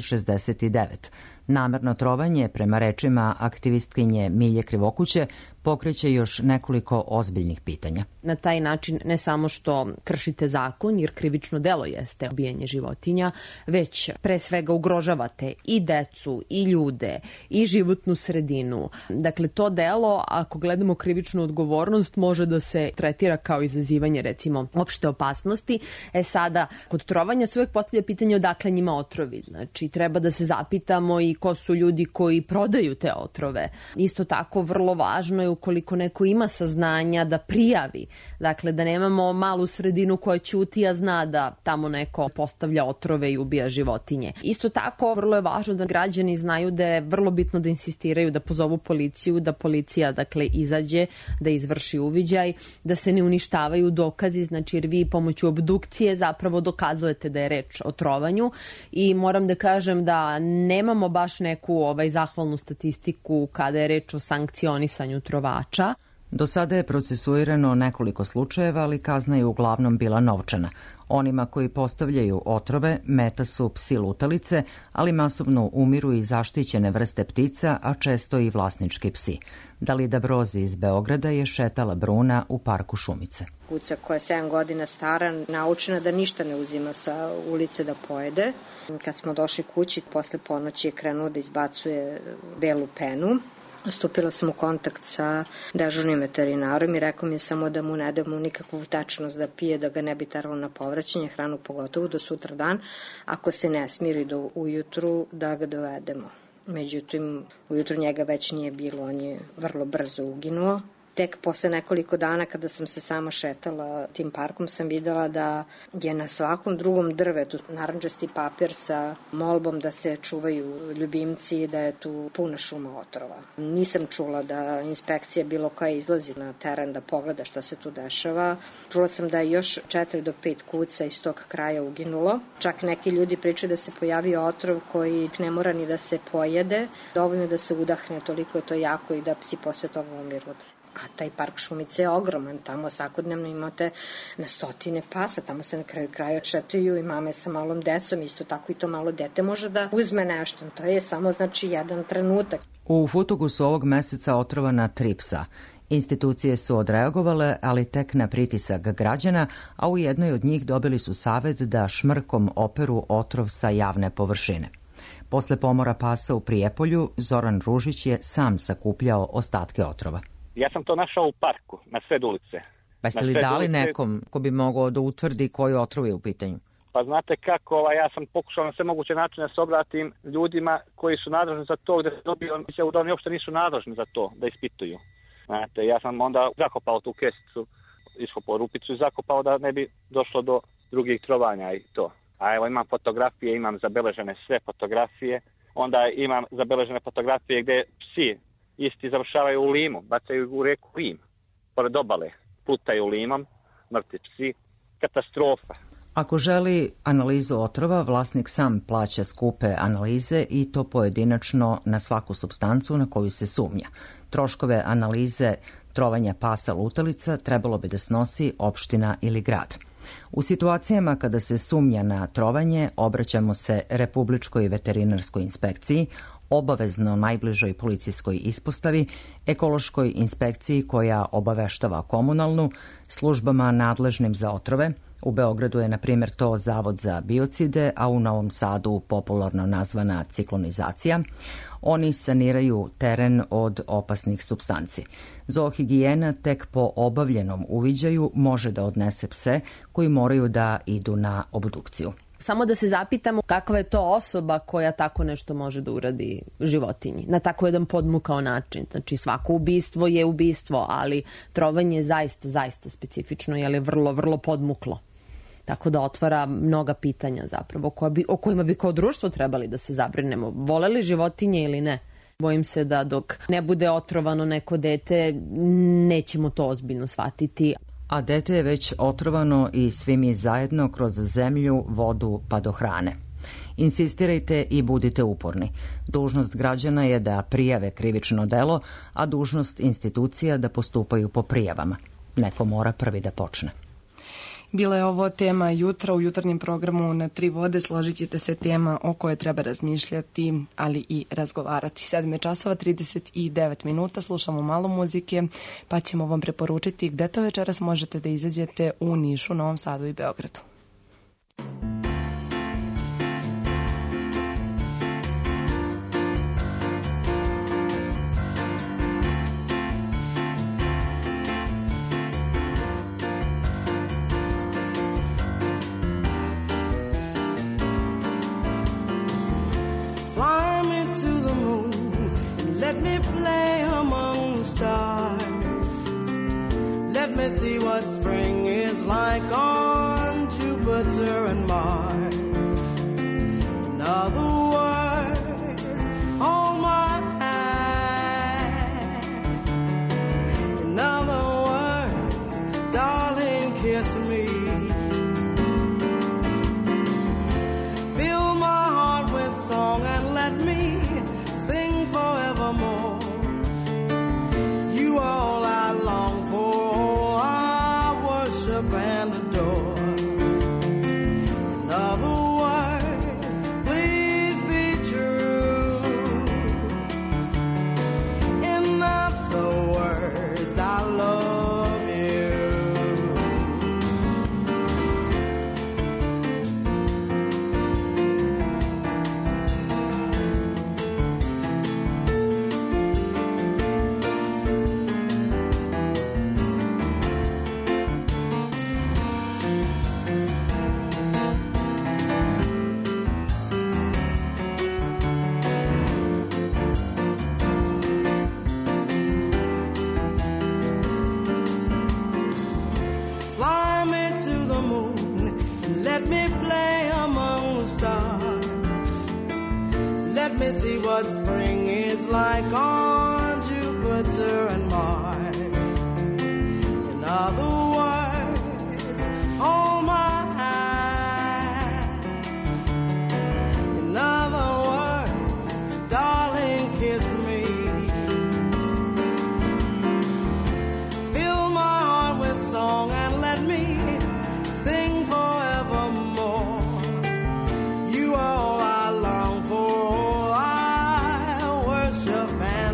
F: 269. Namerno trovanje, prema rečima aktivistkinje Milje Krivokuće, pokreće još nekoliko ozbiljnih pitanja.
R: Na taj način ne samo što kršite zakon, jer krivično delo jeste ubijanje životinja, već pre svega ugrožavate i decu, i ljude, i životnu sredinu. Dakle, to delo, ako gledamo krivičnu odgovornost, može da se tretira kao izazivanje, recimo, opšte opasnosti. Sada, kod trovanja se uvek postavlja pitanje odakle njima otrovi. Znači, treba da se zapitamo i ko su ljudi koji prodaju te otrove. Isto tako, vrlo važno je ukoliko neko ima saznanja da prijavi. Dakle, da nemamo malu sredinu koja ćuti, a zna da tamo neko postavlja otrove i ubija životinje. Isto tako, vrlo je važno da građani znaju da je vrlo bitno da insistiraju da pozovu policiju, da policija, dakle, izađe, da izvrši uviđaj, da se ne uništavaju dokazi, znači jer vi pomoću obdukcije zapravo dokazujete da je reč o trovanju i moram da kažem da nemamo baš neku zahvalnu statistiku kada je reč o sankcionisanju trovača.
F: Do sada je procesuirano nekoliko slučajeva, ali kazna je uglavnom bila novčana. Onima koji postavljaju otrove meta su psi lutalice, ali masovno umiru i zaštićene vrste ptica, a često i vlasnički psi. Dalida Brozi iz Beograda je šetala Bruna u parku Šumice.
S: Kuca koja je 7 godina stara, naučena da ništa ne uzima sa ulice da pojede. Kad smo došli kući, posle ponoći je krenuo da izbacuje belu penu. Stupila sam u kontakt sa dežurnim veterinarom i rekao mi je samo da mu ne damo nikakvu tečnost da pije, da ga ne bi teralo na povraćanje, hranu pogotovo do sutra dan. Ako se ne smiri do ujutru, da ga dovedemo. Međutim, ujutru njega već nije bilo, on je vrlo brzo uginuo. Tek posle nekoliko dana kada sam se sama šetala tim parkom sam videla da je na svakom drugom drvetu narandžasti papir sa molbom da se čuvaju ljubimci i da je tu puna šuma otrova. Nisam čula da inspekcija bilo koja izlazi na teren da pogleda šta se tu dešava. Čula sam da je još 4 do 5 kuca iz tog kraja uginulo. Čak neki ljudi pričaju da se pojavio otrov koji ne mora ni da se pojede, dovoljno da se udahne, toliko je to jako i da psi posle toga umiru. A taj park Šumice je ogroman, tamo svakodnevno imate na stotine pasa, tamo se na kraju kraja šetaju i mame sa malom decom, isto tako i to malo dete može da uzme nešto. To je samo znači jedan trenutak.
F: U Futogu su ovog meseca otrovana 3 psa. Institucije su odreagovale, ali tek na pritisak građana, a u jednoj od njih dobili su savet da šmrkom operu otrov sa javne površine. Posle pomora pasa u Prijepolju, Zoran Ružić je sam sakupljao ostatke otrova.
Q: Ja sam to našao u parku, na sred ulice.
F: Pa ste li dali nekom ko bi mogao da utvrdi koji otrov je u pitanju?
Q: Pa znate kako, ja sam pokušao na sve moguće načine da se obratim ljudima koji su nadležni za to, gde se dobio izjavu da oni uopšte nisu nadležni za to, da ispituju. Znate, ja sam onda zakopao tu kesicu, iskopao rupicu i zakopao da ne bi došlo do drugih trovanja i to. A evo imam fotografije, imam zabeležene sve fotografije, onda imam zabeležene fotografije gde psi isti završavaju u limu, bacaju u reku Lim, pored obale, plutaju limom, mrtvi psi, katastrofa.
F: Ako želi analizu otrova, vlasnik sam plaća skupe analize i to pojedinačno na svaku supstancu na koju se sumnja. Troškove analize trovanja pasa lutalica trebalo bi da snosi opština ili grad. U situacijama kada se sumnja na trovanje, obraćamo se Republičkoj veterinarskoj inspekciji, obavezno najbližoj policijskoj ispostavi, ekološkoj inspekciji koja obaveštava komunalnu, službama nadležnim za otrove. U Beogradu je, na primjer, to Zavod za biocide, a u Novom Sadu popularno nazvana ciklonizacija. Oni saniraju teren od opasnih supstanci. Zoohigijena tek po obavljenom uviđaju može da odnese pse koji moraju da idu na obdukciju.
R: Samo da se zapitamo kakva je to osoba koja tako nešto može da uradi životinji, na tako jedan podmukao način. Znači svako ubistvo je ubistvo, ali trovanje je zaista specifično, jer je vrlo, vrlo podmuklo. Tako da otvara mnoga pitanja zapravo o kojima bi kao društvo trebali da se zabrinemo. Vole li životinje ili ne? Bojim se da dok ne bude otrovano neko dete, nećemo to ozbiljno shvatiti.
F: A dete je već otrovano i svi mi zajedno kroz zemlju, vodu pa do hrane. Insistirajte i budite uporni. Dužnost građana je da prijave krivično delo, a dužnost institucija da postupaju po prijavama. Neko mora prvi da počne.
A: Bila je ovo tema jutra u jutarnjem programu Na 3 vode. Složit ćete se, tema o kojoj treba razmišljati, ali i razgovarati. 7:39 minuta, slušamo malo muzike, pa ćemo vam preporučiti gde to večeras možete da izađete u Nišu, Novom Sadu i Beogradu.
H: Let me play among the stars. Let me see what spring is like on Jupiter and Mars. In other words, hold my hand. In other words, darling, kiss me. Fill my heart with song and let me sing forevermore. You are all I long for, all I worship and adore. In other words, please be true. In other words, I love you. Let me see what spring is like on Jupiter and Mars. In other words, hold my hand. In other words, darling, kiss me. Fill my heart with song and let me sing forevermore. You are all I long for, all I worship and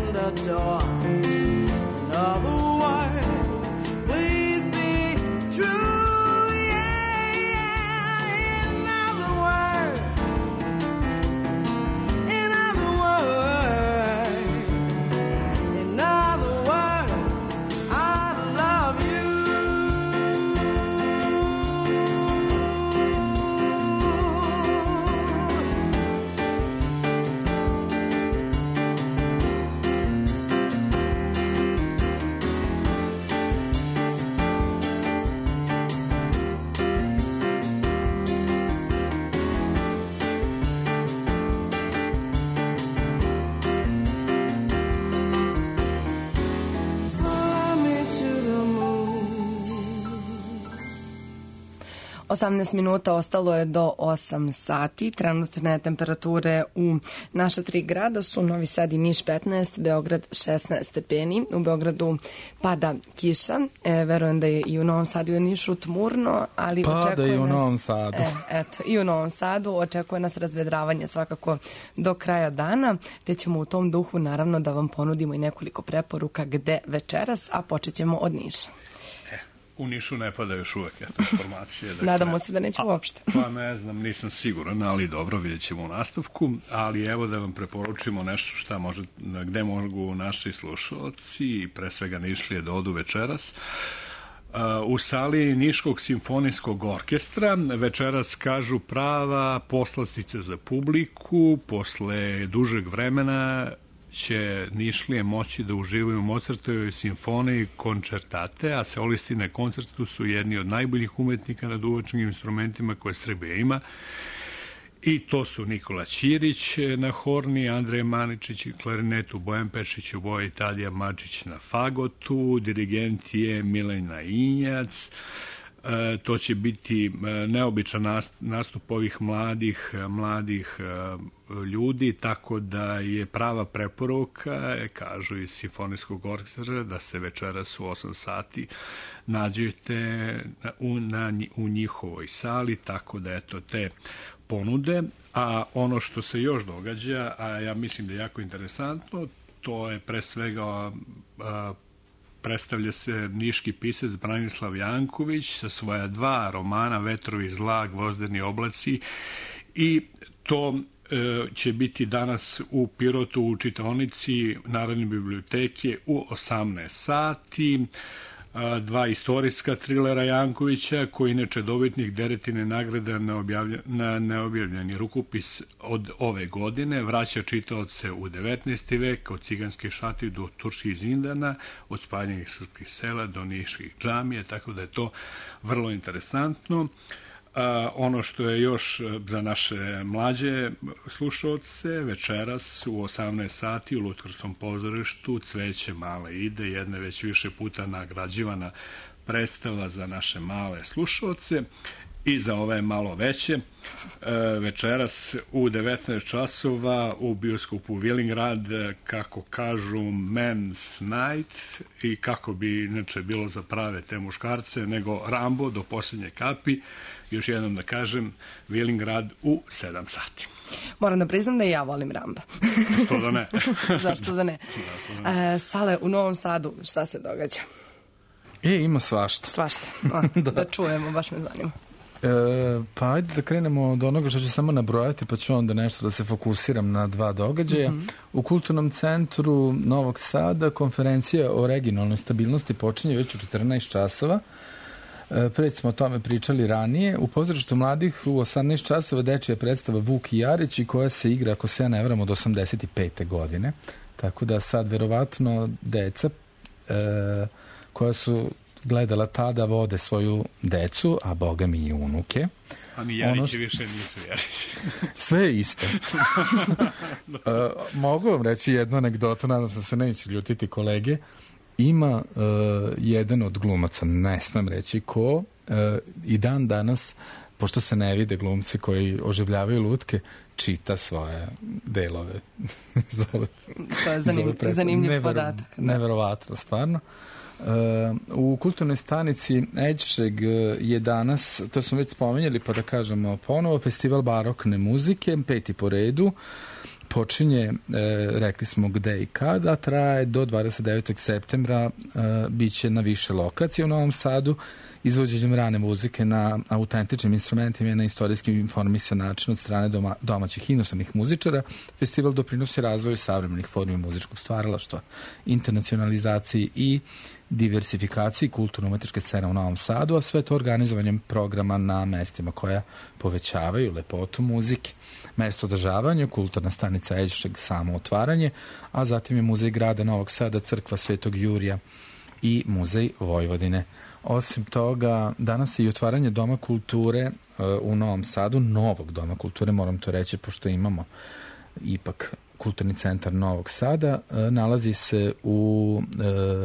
A: 18 minuta ostalo je do 8 sati. Trenutne temperature u naša 3 grada su Novi Sad i Niš 15, Beograd 16 stepeni. U Beogradu pada kiša. Verujem da je i u Novom Sadu i u Nišu tmurno, ali očekuje
E: i u
A: nas...
E: Novom Sadu.
A: I u Novom Sadu očekuje nas razvedravanje svakako do kraja dana, te ćemo u tom duhu naravno da vam ponudimo i nekoliko preporuka gde večeras, a počet ćemo od Niša.
B: U Nišu ne pada još uvek informacije. Dakle,
A: nadamo se da neće uopšte.
B: Pa ne znam, nisam siguran, ali dobro, vidjet ćemo u nastavku. Ali evo da vam preporučimo nešto šta može, gde mogu naši slušalci, pre svega Nišlije, da odu večeras. U sali Niškog simfonijskog orkestra večeras, kažu, prava poslastica za publiku. Posle dužeg vremena će Nišlije moći da uživaju u Mozartovoj simfoniji koncertate, a solisti na koncertu su jedni od najboljih umetnika na duvačkim instrumentima koje Srbija ima. I to su Nikola Ćirić na horni, Andrej Maničić i klarinetu, Bojan Pešić u boji, Tadija Mačić na fagotu, dirigent je Milena Injac. To će biti neobičan nastup ovih mladih ljudi, tako da je prava preporuka, kažu iz simfonijskog orkestra, da se večeras u 8 sati nađete u njihovoj sali, tako da eto te ponude. A ono što se još događa, a ja mislim da je jako interesantno, to je pre svega predstavlja se niški pisac Branislav Janković sa svoja 2 romana Vetrovi zla, Gvozdeni oblaci, i to će biti danas u Pirotu u čitaonici Narodne biblioteke u 18 sati. 2 istorijska trilera Jankovića, koji inače dobitnik Deretine nagrade na neobjavljeni rukopis od ove godine, vraća čitaoce u 19. vek, od ciganskih šati do turskih zindana, od spaljenih srpskih sela do niških džamija, tako da je to vrlo interesantno. Ono što je još za naše mlađe slušalce, večeras u 18 sati u Lutkarskom pozorištu Cveće male ide, jedna već više puta nagrađivana predstava za naše male slušalce i za ove malo veće. Večeras u 19 časova u bioskopu Vilingrad, kako kažu, Men's Night, i kako bi inače bilo za prave te muškarce, nego Rambo do posljednje kapi. Još jednom da kažem, Vilingrad u 7 sati.
A: Moram da priznam da i ja volim Ramba.
B: Što da ne?
A: Zašto da ne? Sale, u Novom Sadu, šta se događa?
E: Ima svašta.
A: Svašta. Da čujemo, baš me zanima.
E: Pa ajde da krenemo od onoga što ću samo nabrojati, pa ću onda nešto da se fokusiram na 2 događaja. U Kulturnom centru Novog Sada konferencija o regionalnoj stabilnosti počinje već u 14 časova. Pred smo o tome pričali ranije. U pozorištu mladih u 18 časova dečija predstava Vuk i Jarić, i koja se igra, ako se ja ne varam, od 85. godine. Tako da sad verovatno deca koja su gledala tada vode svoju decu, a boga mi i unuke.
B: A ni Jarići više nisu Jarići.
E: Sve je isto. Mogu vam reći jednu anegdotu, nadam se da se neće ljutiti kolege. Ima jedan od glumaca, ne smem reći ko, i dan danas, pošto se ne vide glumci koji oživljavaju lutke, čita svoje delove.
A: To je zanimljiv podatak.
E: Neverovatno, stvarno. U kulturnoj stanici Eđšeg je danas, to smo već spomenjali, pa da kažemo ponovo, festival barokne muzike, 5. po redu. Počinje, rekli smo gde i kada, traje do 29. septembra, bit će na više lokacije u Novom Sadu, izvođenjem rane muzike na autentičnim instrumentima i na istorijski informisan način od strane domaćih inostranih muzičara. Festival doprinosi razvoju savremenih formi muzičkog stvaralaštva, internacionalizaciji i diversifikaciji kulturno-umetničke scene u Novom Sadu, a sve to organizovanjem programa na mestima koja povećavaju lepotu muzike. Mesto održavanja, kulturna stanica Eđšeg, samo otvaranje, a zatim je muzej grada Novog Sada, crkva Svetog Jurija i muzej Vojvodine. Osim toga, danas je i otvaranje Doma kulture u Novom Sadu, novog Doma kulture, moram to reći, pošto imamo ipak Kulturni centar Novog Sada. Nalazi se u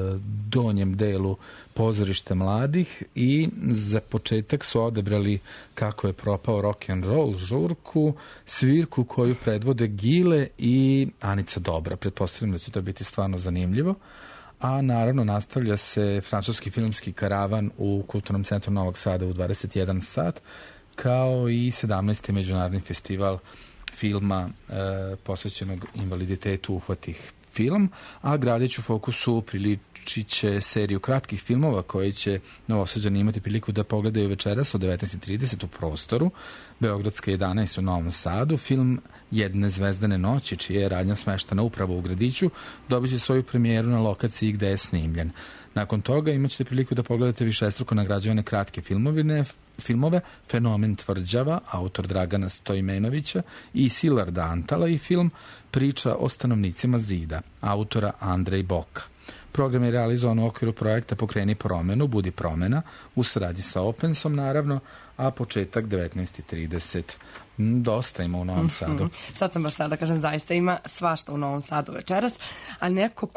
E: donjem delu pozorište mladih i za početak su odebrali Kako je propao rock and roll žurku, svirku koju predvode Gile i Anica Dobra. Pretpostavljam da će to biti stvarno zanimljivo. A naravno nastavlja se francuski filmski karavan u Kulturnom centru Novog Sada u 21 sat, kao i 17. međunarodni festival filma posvećenog invaliditetu Uhvatih film, a gradić u fokusu priličit će seriju kratkih filmova koji će Novosađani imati priliku da pogledaju večeras od 19.30 u prostoru Beogradska 11 u Novom Sadu. Film Jedne zvezdane noći, čija je radnja smeštana upravo u gradiću, dobit će svoju premijeru na lokaciji gde je snimljen. Nakon toga imat ćete priliku da pogledate višestruko nagrađivane kratke filmove Fenomen tvrđava, autor Dragana Stojmenovića i Silarda Antala, i film Priča o stanovnicima zida, autora Andrej Boka. Program je realizovan u okviru projekta Pokreni promenu, Budi promena, u saradnji sa Opensom naravno, a početak 19.30. Dosta ima u Novom Sadu.
A: Sad sam baš tada da kažem, zaista ima svašta u Novom Sadu večeras, a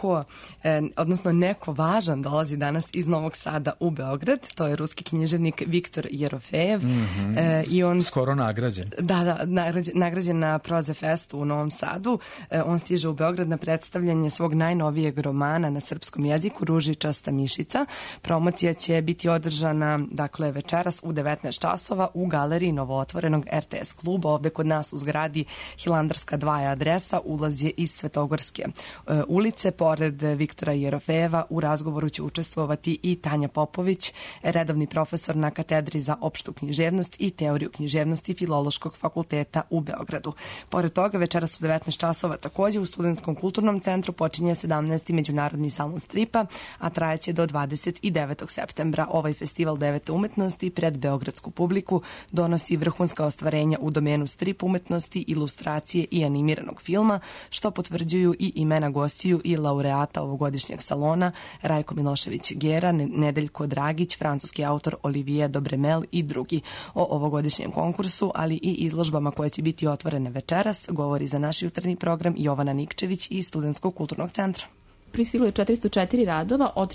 A: neko važan dolazi danas iz Novog Sada u Beograd, to je ruski književnik Viktor Jerofejev. I on skoro
E: nagrađen.
A: Nagrađen na Proze Festu u Novom Sadu. On stiže u Beograd na predstavljanje svog najnovijeg romana na srpskom jeziku Ružičasta mišica. Promocija će biti održana večeras u 19 časova u galeriji novootvorenog RTS kluba. Ovde kod nas u zgradi Hilandarska 2 je adresa, ulaz je iz Svetogorske ulice. Pored Viktora Jerofejeva u razgovoru će učestvovati i Tanja Popović, redovni profesor na katedri za opštu književnost i teoriju književnosti Filološkog fakulteta u Beogradu. Pored toga, večeras u 19 časova takođe u Studentskom kulturnom centru počinje 17. međunarodni salon stripa, a trajeće do 29. septembra. Ovaj festival 9. umetnosti pred beogradsku publiku donosi vrhunska ostvarenja u domenu strip umetnosti, ilustracije i animiranog filma, što potvrđuju i imena gostiju i laureata ovogodišnjeg salona: Rajko Milošević Gera, Nedeljko Dragić, francuski autor Olivier Dobremel i drugi. O ovogodišnjem konkursu, ali i izložbama koje će biti otvorene večeras, govori za naš jutarnji program Jovana Nikčević iz Studentskog kulturnog centra.
D: Pristiglo je 404 radova od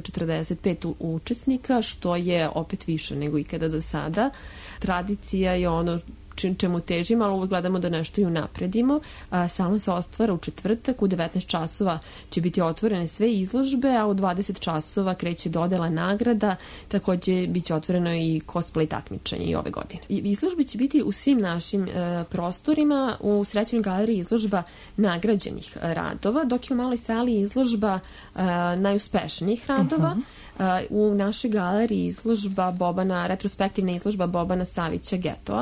D: 445 učesnika, što je opet više nego ikada do sada. Tradicija je ono čemu težimo, ali uvijek gledamo da nešto i unapredimo. Salon se otvara u četvrtak, u 19 časova će biti otvorene sve izložbe, a u 20 časova kreće dodela nagrada, također biće otvoreno i cosplay takmičenje i ove godine. Izložbe će biti u svim našim prostorima, u Srećnoj galeriji izložba nagrađenih radova, dok je u maloj sali izložba najuspešnijih radova. U našoj galeriji izložba retrospektivna izložba Bobana Savića Getoa.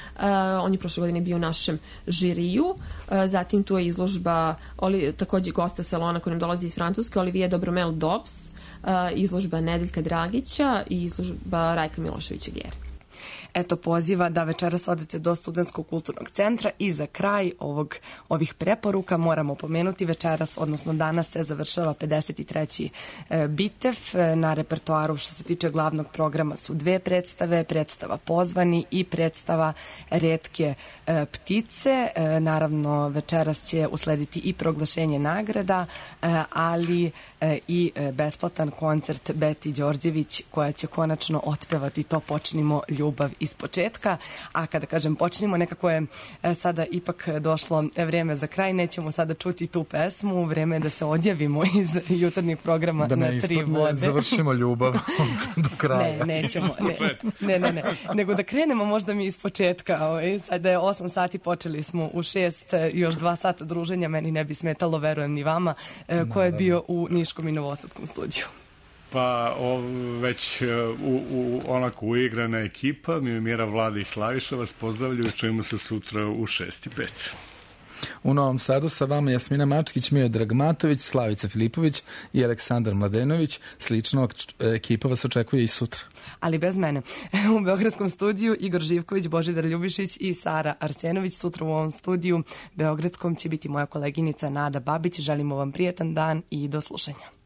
D: On je prošle godine bio u našem žiriju. Zatim tu je izložba također gosta salona koji nam dolazi iz Francuske, Olivier Dobromel Dobbs, izložba Nedeljka Dragića i izložba Rajka Miloševića Gere.
A: Eto poziva da večeras odete do Studentskog kulturnog centra. I za kraj ovih preporuka moramo pomenuti večeras, odnosno danas se završava 53. Bitev. Na repertoaru što se tiče glavnog programa su dve predstave, predstava Pozvani i predstava Retke ptice. Naravno večeras će uslediti i proglašenje nagrada, ali i besplatan koncert Beti Đorđević, koja će konačno otpevati To počnimo ljubav iz početka. A kada kažem počnimo, nekako je sada ipak došlo vreme za kraj. Nećemo sada čuti tu pesmu, vreme je da se odjavimo iz jutarnjih programa na Tri vode.
E: Da ne završimo ljubav do kraja.
A: Nećemo. Ne. Nego da krenemo možda mi iz početka. Sada je 8 sati, počeli smo u 6, još 2 sata druženja, meni ne bi smetalo, verujem ni vama, ko je bio u Niškom i Novosadskom studiju.
B: Pa već onako uigrana ekipa, Mira, Vlada i Slaviša vas pozdravljaju, čujemo se sutra u 6:05.
E: U Novom Sadu sa vama Jasmina Mačkić, Miodrag Matović, Slavica Filipović i Aleksandar Mladenović. Slično ekipa vas očekuje i sutra.
A: Ali bez mene. U Beogradskom studiju Igor Živković, Božidar Ljubišić i Sara Arsenović. Sutra u ovom studiju Beogradskom će biti moja koleginica Nada Babić. Želimo vam prijetan dan i do slušanja.